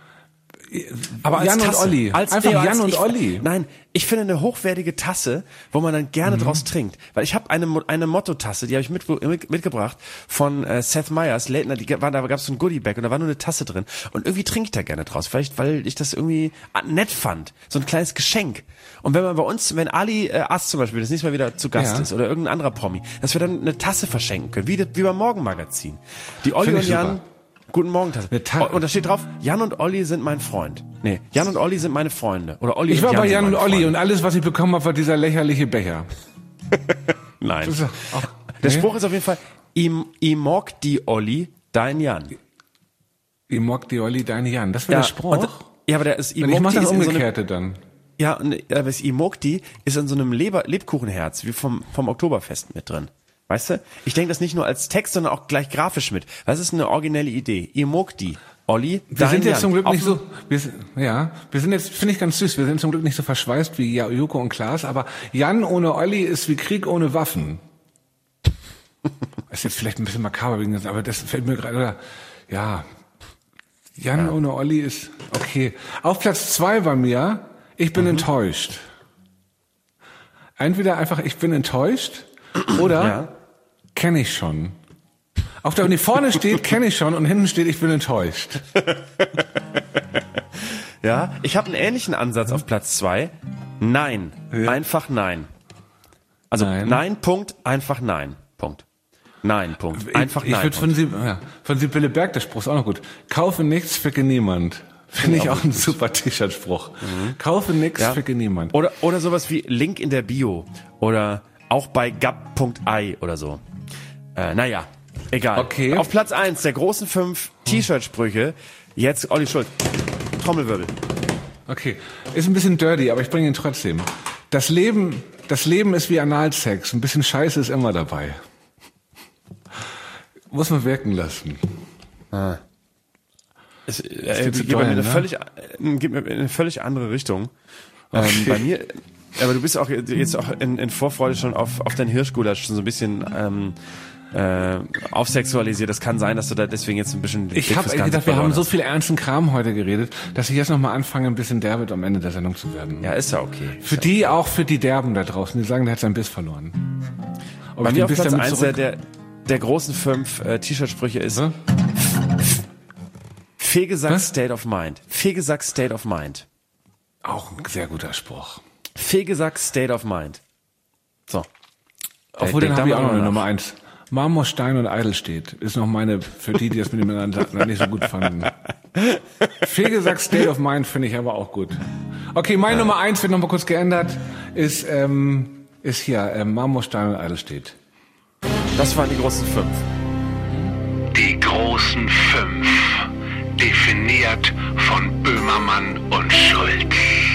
Aber als Jan Tasse, und Olli. Als, Einfach nee, als Jan und ich, Olli. Nein, ich finde eine hochwertige Tasse, wo man dann gerne Mhm. draus trinkt. Weil ich habe eine, Mo- eine Motto-Tasse, die habe ich mit, mit, mitgebracht von äh, Seth Meyers, Late Night, die war, da gab es so ein Goodie-Bag und da war nur eine Tasse drin. Und irgendwie trinke ich da gerne draus. Vielleicht, weil ich das irgendwie nett fand. So ein kleines Geschenk. Und wenn man bei uns, wenn Ali äh, Ast zum Beispiel das nächste Mal wieder zu Gast Ja. ist oder irgendein anderer Promi, dass wir dann eine Tasse verschenken können, wie, wie beim Morgenmagazin. Die Olli Finde und ich Jan... super. Guten Morgen, Tasse. Ta- Und da steht drauf, Jan und Olli sind mein Freund. Nee, Jan und Olli sind meine Freunde. Oder Olli Ich und war Jan bei sind Jan und meine Olli Freunde. und alles, was ich bekommen habe, war dieser lächerliche Becher. Nein. Das ist auch, Der nee? Spruch ist auf jeden Fall, ihm, ihm mag die Olli, dein Jan. Ich mag die Olli, deine Jan. Das wäre der Spruch. und- ja, aber der ist, Und ich mach Imogti das ist in so einem, Umgekehrte dann. ja, und, aber das Imogti ist in so einem Leber, Lebkuchenherz, wie vom, vom Oktoberfest mit drin. Weißt du? Ich denke das nicht nur als Text, sondern auch gleich grafisch mit. Das ist eine originelle Idee. Imogti, Olli, Wir dein sind jetzt Jan. zum Glück Auf nicht dem- so, wir, sind- ja, wir sind jetzt, finde ich ganz süß, wir sind zum Glück nicht so verschweißt wie Ja- Joko und Klaas, aber Jan ohne Olli ist wie Krieg ohne Waffen. Ist jetzt vielleicht ein bisschen makaber wegen das, aber das fällt mir gerade, oder, ja, Jan Ja. ohne Olli ist, okay. Auf Platz zwei bei mir, ich bin Mhm. enttäuscht. Entweder einfach, ich bin enttäuscht, oder Ja. kenne ich schon. Auf der, nee, vorne steht, kenne ich schon, und hinten steht, ich bin enttäuscht. Ja, ich habe einen ähnlichen Ansatz auf Platz zwei. Nein, Ja. einfach nein. Also nein. Nein. Punkt, einfach nein, Punkt. Nein, Punkt, einfach ich, ich nein. würd von, Sie, ja, von Sibylle Berg, der Spruch ist auch noch gut. Kaufe nichts, ficke niemand. Finde ich Ja, auch auch ein gut. super T-Shirt-Spruch. Kaufe nix, Ja. ficke niemand. Oder, oder sowas wie Link in der Bio. Oder auch bei gap punkt i oder so. Äh, naja, egal. Okay. Auf Platz eins der großen fünf T-Shirt-Sprüche. Jetzt Olli Schulz. Trommelwirbel. Okay, ist ein bisschen dirty, aber ich bringe ihn trotzdem. Das Leben, das Leben ist wie Analsex. Ein bisschen Scheiße ist immer dabei. Muss man wirken lassen. Ah. Es, äh, viel zu geht bei mir doll, in eine ne? völlig, äh, geht mir in eine völlig andere Richtung. Okay. Ähm, bei mir, aber du bist auch jetzt auch in, in Vorfreude schon auf, auf dein Hirschgulasch schon so ein bisschen ähm, äh, aufsexualisiert. Das kann sein, dass du da deswegen jetzt ein bisschen... Ich habe gedacht, wir haben so viel ernsten Kram heute geredet, dass ich jetzt nochmal anfange, ein bisschen derbe am Ende der Sendung zu werden. Ja, ist ja okay. Für ist die, ja okay. auch für die Derben da draußen, die sagen, der hat seinen Biss verloren. Ob Bei ich mir den auf Biss Platz damit eins zurück- der, der großen fünf äh, T-Shirt-Sprüche ist Hm? Fegesack State of Mind. Fegesack State of Mind. Auch ein sehr guter Spruch. Fegesack State of Mind. So. Obwohl, Denk dann da habe ich mal auch noch eine drüber Nummer nach. eins. Marmor, Stein und Eidelstedt ist noch meine, für die, die das mit dem miteinander nicht so gut fanden. Fegesack State of Mind finde ich aber auch gut. Okay, meine Nummer eins wird noch mal kurz geändert, ist, ähm, ist hier, ähm, Marmor, Stein und Eidelstedt. Das waren die großen fünf. Die großen fünf. Definiert von Böhmermann und Schulz.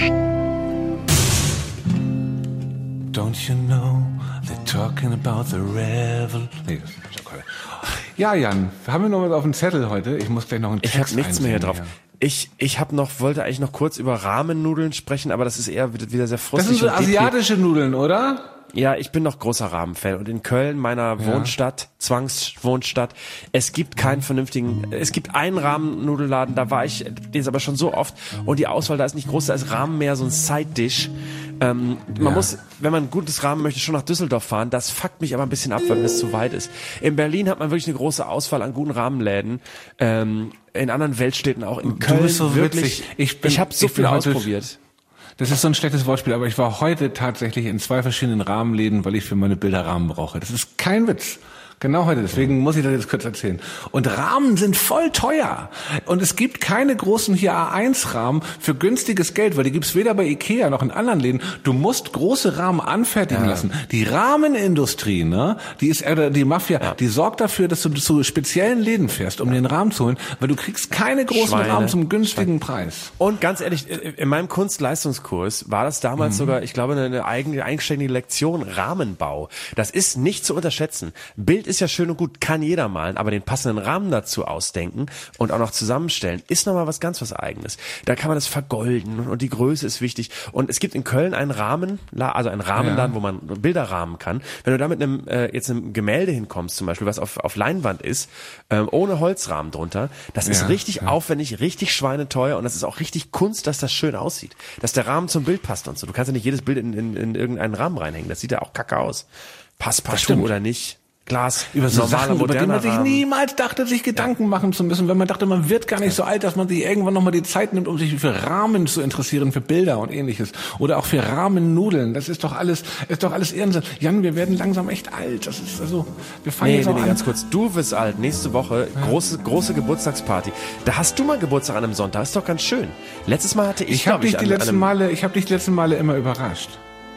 Don't you know they're talking about the revel... Nee, das ist okay. Ja, Jan, haben wir noch was auf dem Zettel heute? Ich muss gleich noch einen Ich Text habe nichts mehr hier drauf. einsehen, Ich, ich habe noch, wollte eigentlich noch kurz über Rahmennudeln sprechen, aber das ist eher wieder wieder sehr Das frustig. sind so und depri- asiatische Nudeln, oder? Ja, ich bin noch großer Rahmen-Fan und in Köln, meiner Ja. Wohnstadt, Zwangswohnstadt, es gibt keinen vernünftigen, es gibt einen Rahmennudelladen, da war ich jetzt aber schon so oft und die Auswahl da ist nicht groß, da ist Rahmen mehr so ein Side-Dish. Ähm, man Ja. muss, wenn man gutes Rahmen möchte, schon nach Düsseldorf fahren, das fuckt mich aber ein bisschen ab, weil mir das zu weit ist. In Berlin hat man wirklich eine große Auswahl an guten Rahmenläden, ähm, in anderen Weltstädten auch, in Köln Du bist so wirklich, witzig. Ich, bin, ich habe so ich bin viel heute- ausprobiert. Das ist so ein schlechtes Wortspiel, aber ich war heute tatsächlich in zwei verschiedenen Rahmenläden, weil ich für meine Bilder Rahmen brauche. Das ist kein Witz. Genau heute, deswegen muss ich das jetzt kurz erzählen. Und Rahmen sind voll teuer. Und es gibt keine großen hier A eins Rahmen für günstiges Geld, weil die gibt's weder bei Ikea noch in anderen Läden. Du musst große Rahmen anfertigen Ja. lassen. Die Rahmenindustrie, ne, die ist, äh, die Mafia, Ja. die sorgt dafür, dass du zu speziellen Läden fährst, um den Rahmen zu holen, weil du kriegst keine großen Schweine. Rahmen zum günstigen Preis. Und ganz ehrlich, in meinem Kunstleistungskurs war das damals Mhm. sogar, ich glaube, eine eigene eigenständige Lektion Rahmenbau. Das ist nicht zu unterschätzen. Bild ist ja schön und gut, kann jeder malen, aber den passenden Rahmen dazu ausdenken und auch noch zusammenstellen, ist nochmal was ganz was Eigenes. Da kann man das vergolden und die Größe ist wichtig. Und es gibt in Köln einen Rahmen, also einen Rahmenladen, Ja. wo man Bilder rahmen kann. Wenn du da mit einem, äh, jetzt einem Gemälde hinkommst zum Beispiel, was auf, auf Leinwand ist, ähm, ohne Holzrahmen drunter, das ist Ja, richtig ja. aufwendig, richtig schweineteuer und das ist auch richtig Kunst, dass das schön aussieht. Dass der Rahmen zum Bild passt und so. Du kannst ja nicht jedes Bild in, in, in irgendeinen Rahmen reinhängen. Das sieht ja auch kacke aus. Pass partout stimmt. oder nicht. Glas, Über so normaler, Sachen, über die moderner man sich Rahmen. niemals dachte, sich Gedanken machen zu müssen, wenn man dachte, man wird gar nicht so alt, dass man sich irgendwann nochmal die Zeit nimmt, um sich für Rahmen zu interessieren, für Bilder und ähnliches. Oder auch für Rahmennudeln. Das ist doch alles, ist doch alles Irrsinn. Jan, wir werden langsam echt alt. Das ist also, wir fangen Nee, jetzt nee, auch nee, an. ganz kurz. Du wirst alt. Nächste Woche große, große Geburtstagsparty. Da hast du mal Geburtstag an einem Sonntag. Ist doch ganz schön. Letztes Mal hatte ich, Ich habe glaub ich, dich die an, letzten an einem, Male, ich habe dich die letzten Male immer überrascht.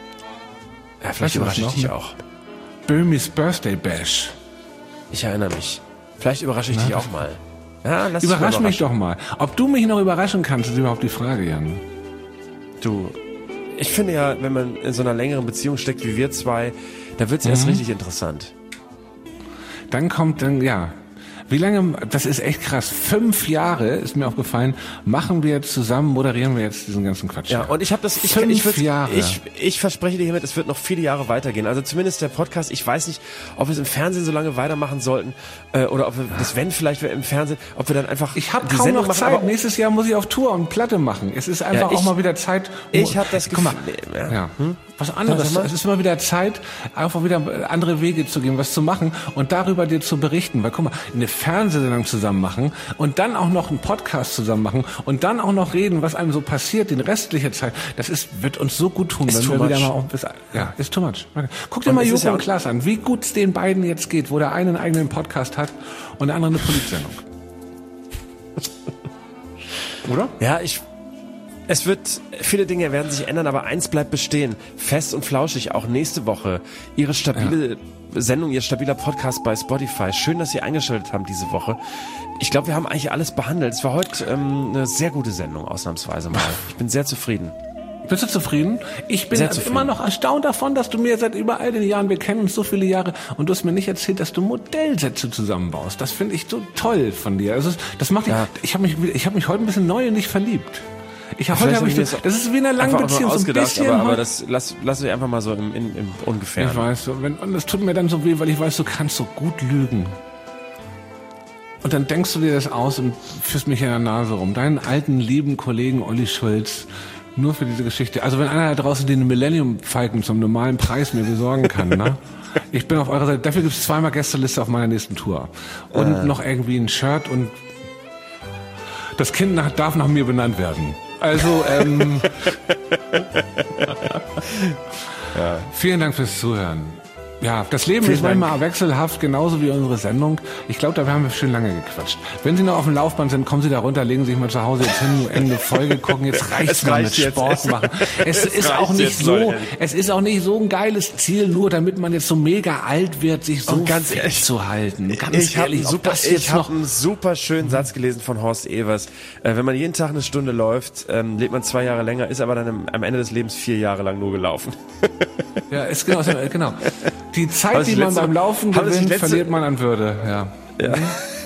Ja, vielleicht Weißt du, was überrasche ich noch? dich auch. Böhmis Birthday Bash. Ich erinnere mich. Vielleicht überrasche ich Na, dich auch mal. Ja, lass dich mal Überrasch mich überraschen. doch mal. Ob du mich noch überraschen kannst, ist überhaupt die Frage, Jan. Du, ich finde ja, wenn man in so einer längeren Beziehung steckt wie wir zwei, da wird's erst Mhm. richtig interessant. Dann kommt dann, ja. Wie lange, das ist echt krass. Fünf Jahre, ist mir aufgefallen, machen wir jetzt zusammen, moderieren wir jetzt diesen ganzen Quatsch. Ja, und ich habe das, ich, Fünf ich, würd's- Jahre. ich, ich verspreche dir hiermit, es wird noch viele Jahre weitergehen. Also zumindest der Podcast, ich weiß nicht, ob wir es im Fernsehen so lange weitermachen sollten, äh, oder ob wir das Wenn vielleicht wir im Fernsehen, ob wir dann einfach Ich habe die kaum Sendung noch machen, Zeit. aber- Nächstes Jahr muss ich auf Tour und Platte machen. Es ist einfach Ja, ich- auch mal wieder Zeit. ich hab das Guck mal, Gefühl- nee, ja. ja. Hm? Was Ja, anderes. sag mal. Es ist immer wieder Zeit, einfach wieder andere Wege zu gehen, was zu machen und darüber dir zu berichten. Weil guck mal, eine Fernsehsendung zusammen machen und dann auch noch einen Podcast zusammen machen und dann auch noch reden, was einem so passiert, die restliche Zeit. Das ist, wird uns so gut tun, Ist wenn too wir wieder much. mal auch bis, ja, ist too much. Guck dir Und mal es ist Joko ja und auch- Klaas an, wie gut es den beiden jetzt geht, wo der eine einen eigenen Podcast hat und der andere eine Politsendung. Oder? Ja, ich. Es wird, viele Dinge werden sich ändern, aber eins bleibt bestehen. Fest und flauschig, auch nächste Woche. Ihre stabile Sendung, Ihr stabiler Podcast bei Spotify. Schön, dass Sie eingeschaltet haben diese Woche. Ich glaube, wir haben eigentlich alles behandelt. Es war heute ähm, eine sehr gute Sendung, ausnahmsweise mal. Ich bin sehr zufrieden. Bist du zufrieden? Ich bin Sehr also zufrieden. immer noch erstaunt davon, dass du mir seit über all den Jahren, wir kennen uns so viele Jahre, und du hast mir nicht erzählt, dass du Modellsätze zusammenbaust. Das finde ich so toll von dir. Also das macht Ja. ich habe mich ich habe mich heute ein bisschen neu in dich verliebt. Ich habe heute, hab ich, das, das ist wie in einer langen Beziehung, so ein bisschen. Aber, aber das lass, lass ich einfach mal so im, im, im Ungefähren. Ich weiß, wenn, und das tut mir dann so weh, weil ich weiß, du kannst so gut lügen. Und dann denkst du dir das aus und führst mich in der Nase rum. Deinen alten, lieben Kollegen Olli Schulz, nur für diese Geschichte. Also wenn einer da draußen den Millennium Falcon zum normalen Preis mir besorgen kann, ne? Ich bin auf eurer Seite. Dafür gibt es zweimal Gästeliste auf meiner nächsten Tour. Und äh. noch irgendwie ein Shirt und das Kind nach, darf nach mir benannt werden. Also, ähm, ja. Vielen Dank fürs Zuhören. Ja, das Leben Vielen ist manchmal Dank. wechselhaft, genauso wie unsere Sendung. Ich glaube, da haben wir schön lange gequatscht. Wenn Sie noch auf dem Laufband sind, kommen Sie da runter, legen Sie sich mal zu Hause jetzt hin, Ende Folge gucken. Jetzt reicht's mal mit Sport jetzt. machen. Es, es ist auch nicht jetzt, so, Leute. es ist auch nicht so ein geiles Ziel, nur damit man jetzt so mega alt wird, sich so ganz fit ehrlich, zu halten. Ganz ich ehrlich, habe super, ich hab einen super schönen Satz gelesen von Horst Evers. Äh, wenn man jeden Tag eine Stunde läuft, ähm, lebt man zwei Jahre länger, ist aber dann im, am Ende des Lebens vier Jahre lang nur gelaufen. Ja, ist genau, genau. Die Zeit, die man beim Laufen gewinnt, verliert man an Würde. Ja. Ja.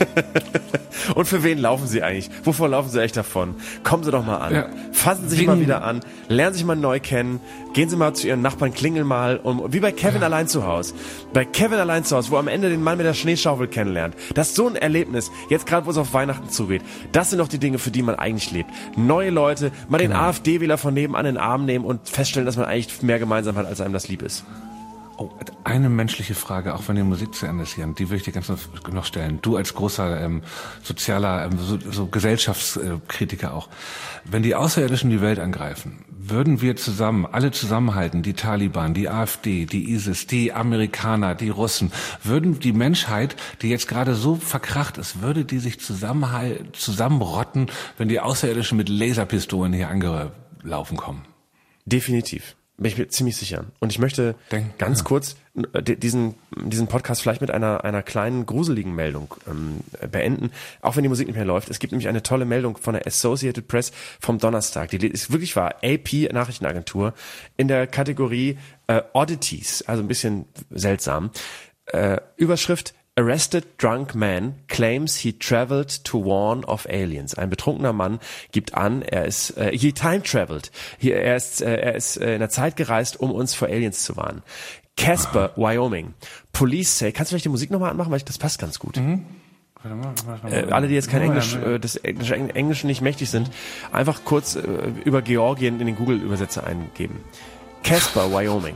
Und für wen laufen Sie eigentlich? Wovon laufen Sie echt davon? Kommen Sie doch mal an. Ja. Fassen Sie sich Wegen mal wieder an. Lernen Sie sich mal neu kennen. Gehen Sie mal zu Ihren Nachbarn, klingeln mal. Um, wie bei Kevin ja. allein zu Hause. Bei Kevin allein zu Hause, wo am Ende den Mann mit der Schneeschaufel kennenlernt. Das ist so ein Erlebnis. Jetzt gerade, wo es auf Weihnachten zugeht. Das sind doch die Dinge, für die man eigentlich lebt. Neue Leute, mal den genau. AfD-Wähler von nebenan in den Arm nehmen und feststellen, dass man eigentlich mehr gemeinsam hat, als einem das lieb ist. Oh, eine menschliche Frage, auch wenn die Musik zu Ende ist hier, die würde ich dir ganz noch stellen. Du als großer ähm, sozialer, ähm, so, so Gesellschaftskritiker auch. Wenn die Außerirdischen die Welt angreifen, würden wir zusammen, alle zusammenhalten, die Taliban, die AfD, die ISIS, die Amerikaner, die Russen, würden die Menschheit, die jetzt gerade so verkracht ist, würde die sich zusammenhalten, zusammenrotten, wenn die Außerirdischen mit Laserpistolen hier angelaufen kommen? Definitiv. Bin ich mir ziemlich sicher. Und ich möchte Denk, ganz ja. kurz diesen diesen Podcast vielleicht mit einer einer kleinen gruseligen Meldung ähm, beenden, auch wenn die Musik nicht mehr läuft. Es gibt nämlich eine tolle Meldung von der Associated Press vom Donnerstag. Die ist wirklich wahr. A P Nachrichtenagentur in der Kategorie äh, Oddities, also ein bisschen seltsam. Äh, Überschrift: Arrested drunk man claims he traveled to warn of aliens. Ein betrunkener Mann gibt an, er ist äh, he time traveled. He, er ist äh, er ist äh, in der Zeit gereist, um uns vor Aliens zu warnen. Casper, Wyoming. Police say, kannst du vielleicht die Musik nochmal anmachen, weil ich, das passt ganz gut. Mhm. Warte mal, warte mal. Äh, alle, die jetzt kein Englisch, äh, das Englisch, Englischen nicht mächtig sind, einfach kurz äh, über Georgien in den Google-Übersetzer eingeben. Casper, Wyoming.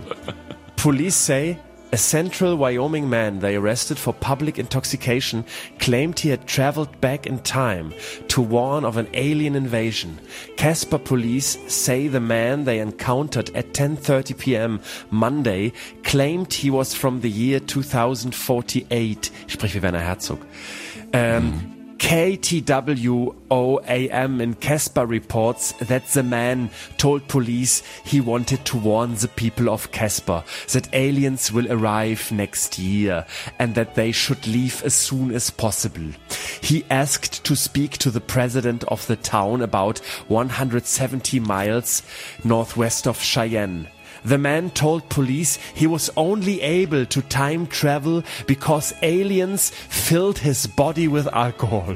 Police say a central Wyoming man they arrested for public intoxication claimed he had traveled back in time to warn of an alien invasion. Casper police say the man they encountered at ten thirty p.m. Monday claimed he was from the year two thousand forty-eight. Sprich wie Werner Herzog. Ähm, mm. K T W O A M in Casper reports that the man told police he wanted to warn the people of Casper that aliens will arrive next year and that they should leave as soon as possible. He asked to speak to the president of the town about one hundred seventy miles northwest of Cheyenne. The man told police he was only able to time travel because aliens filled his body with alcohol.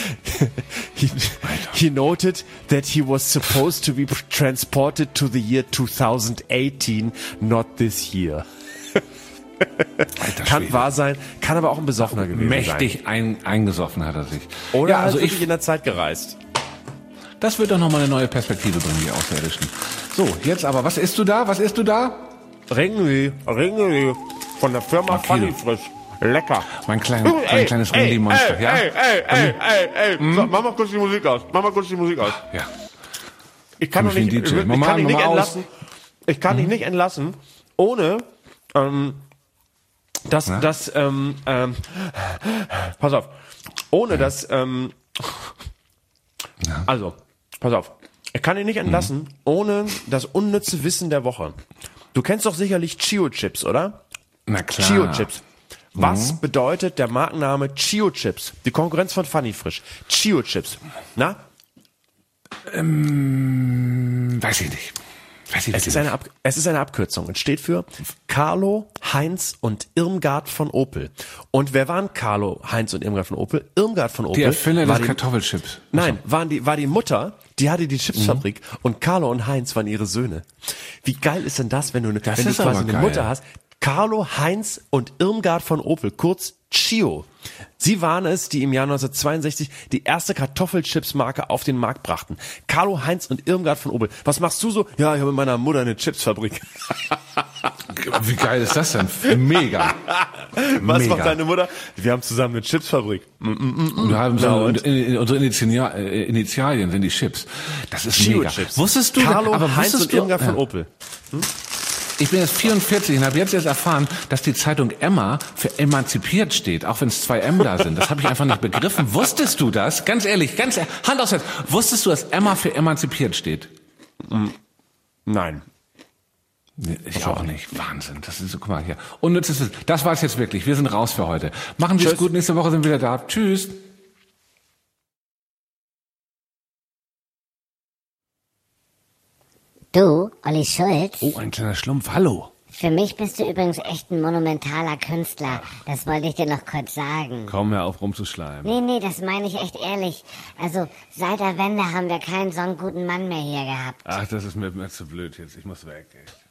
he, he noted that he was supposed to be transported to the year two thousand eighteen, not this year. Kann wahr sein, kann aber auch ein Besoffener gewesen Mächtig sein. Mächtig ein, eingesoffen hat er sich. Oder ja, also ich wirklich in der Zeit gereist. Das wird doch nochmal eine neue Perspektive bringen, die Außerirdischen. So, jetzt aber, was isst du da? Was isst du da? Ringli, Ringli von der Firma Funny Frisch. Lecker. Mein, klein, mein ey, kleines Ringli-Monster, ey, ja? Ey, ey, ey, ey, ey, ey. So, mach mal kurz die Musik aus. Mach mal kurz die Musik aus. Ja. Ich kann doch nicht, ich, ich Mama, kann dich nicht Mama entlassen. Ich kann dich nicht entlassen, ohne, ähm, dass, ja? dass, ähm, ähm, pass auf, ohne dass, ähm, ja. also, pass auf, ich kann dich nicht entlassen, mhm. ohne das unnütze Wissen der Woche. Du kennst doch sicherlich Chio-Chips, oder? Na klar. Chio-Chips. Was mhm. bedeutet der Markenname Chio-Chips? Die Konkurrenz von Funny Frisch. Chio-Chips. Na? Ähm, weiß ich nicht. Weiß ich Es ist, eine Ab- es ist eine Abkürzung und steht für Carlo, Heinz und Irmgard von Opel. Und wer waren Carlo, Heinz und Irmgard von Opel? Irmgard von Opel. Die Erfinder war des die, Kartoffelchips. Nein, waren die, war die Mutter, die hatte die Chipsfabrik Mhm. und Carlo und Heinz waren ihre Söhne. Wie geil ist denn das, wenn du, ne, Das wenn du ist quasi aber eine geil. Mutter hast? Carlo, Heinz und Irmgard von Opel, kurz Chio. Sie waren es, die im Jahr neunzehnhundertzweiundsechzig die erste Kartoffelchips-Marke auf den Markt brachten. Carlo, Heinz und Irmgard von Opel. Was machst du so? Ja, ich habe mit meiner Mutter eine Chipsfabrik. Wie geil ist das denn? Mega. Was Mega. macht deine Mutter? Wir haben zusammen eine Chipsfabrik. Mm, mm, mm, Und wir haben so, Na, und und? in, in, unsere Initial, äh, Initialien sind die Chips. Das ist Chio mega. Chips. Wusstest du, Carlo, aber Heinz wusstest und du, Irmgard von ja. Opel. Hm? Ich bin jetzt vierundvierzig und habe jetzt erst erfahren, dass die Zeitung Emma für emanzipiert steht, auch wenn es zwei M da sind. Das habe ich einfach nicht begriffen. Wusstest du das? Ganz ehrlich, ganz ehrlich, Hand aufs Herz. Wusstest du, dass Emma für emanzipiert steht? Nein. Ich auch nicht. Wahnsinn. Das ist so, guck mal hier. Unnützes Wissen. Das war's jetzt wirklich. Wir sind raus für heute. Machen Sie es Tschüss. gut. Nächste Woche sind wir wieder da. Tschüss. Du, Olli Schulz? Oh, ein kleiner Schlumpf. Hallo. Für mich bist du übrigens echt ein monumentaler Künstler. Das wollte ich dir noch kurz sagen. Komm hör auf rumzuschleimen. Nee, nee, das meine ich echt ehrlich. Also, seit der Wende haben wir keinen so einen guten Mann mehr hier gehabt. Ach, das ist mir, mir zu blöd jetzt. Ich muss weg. Echt.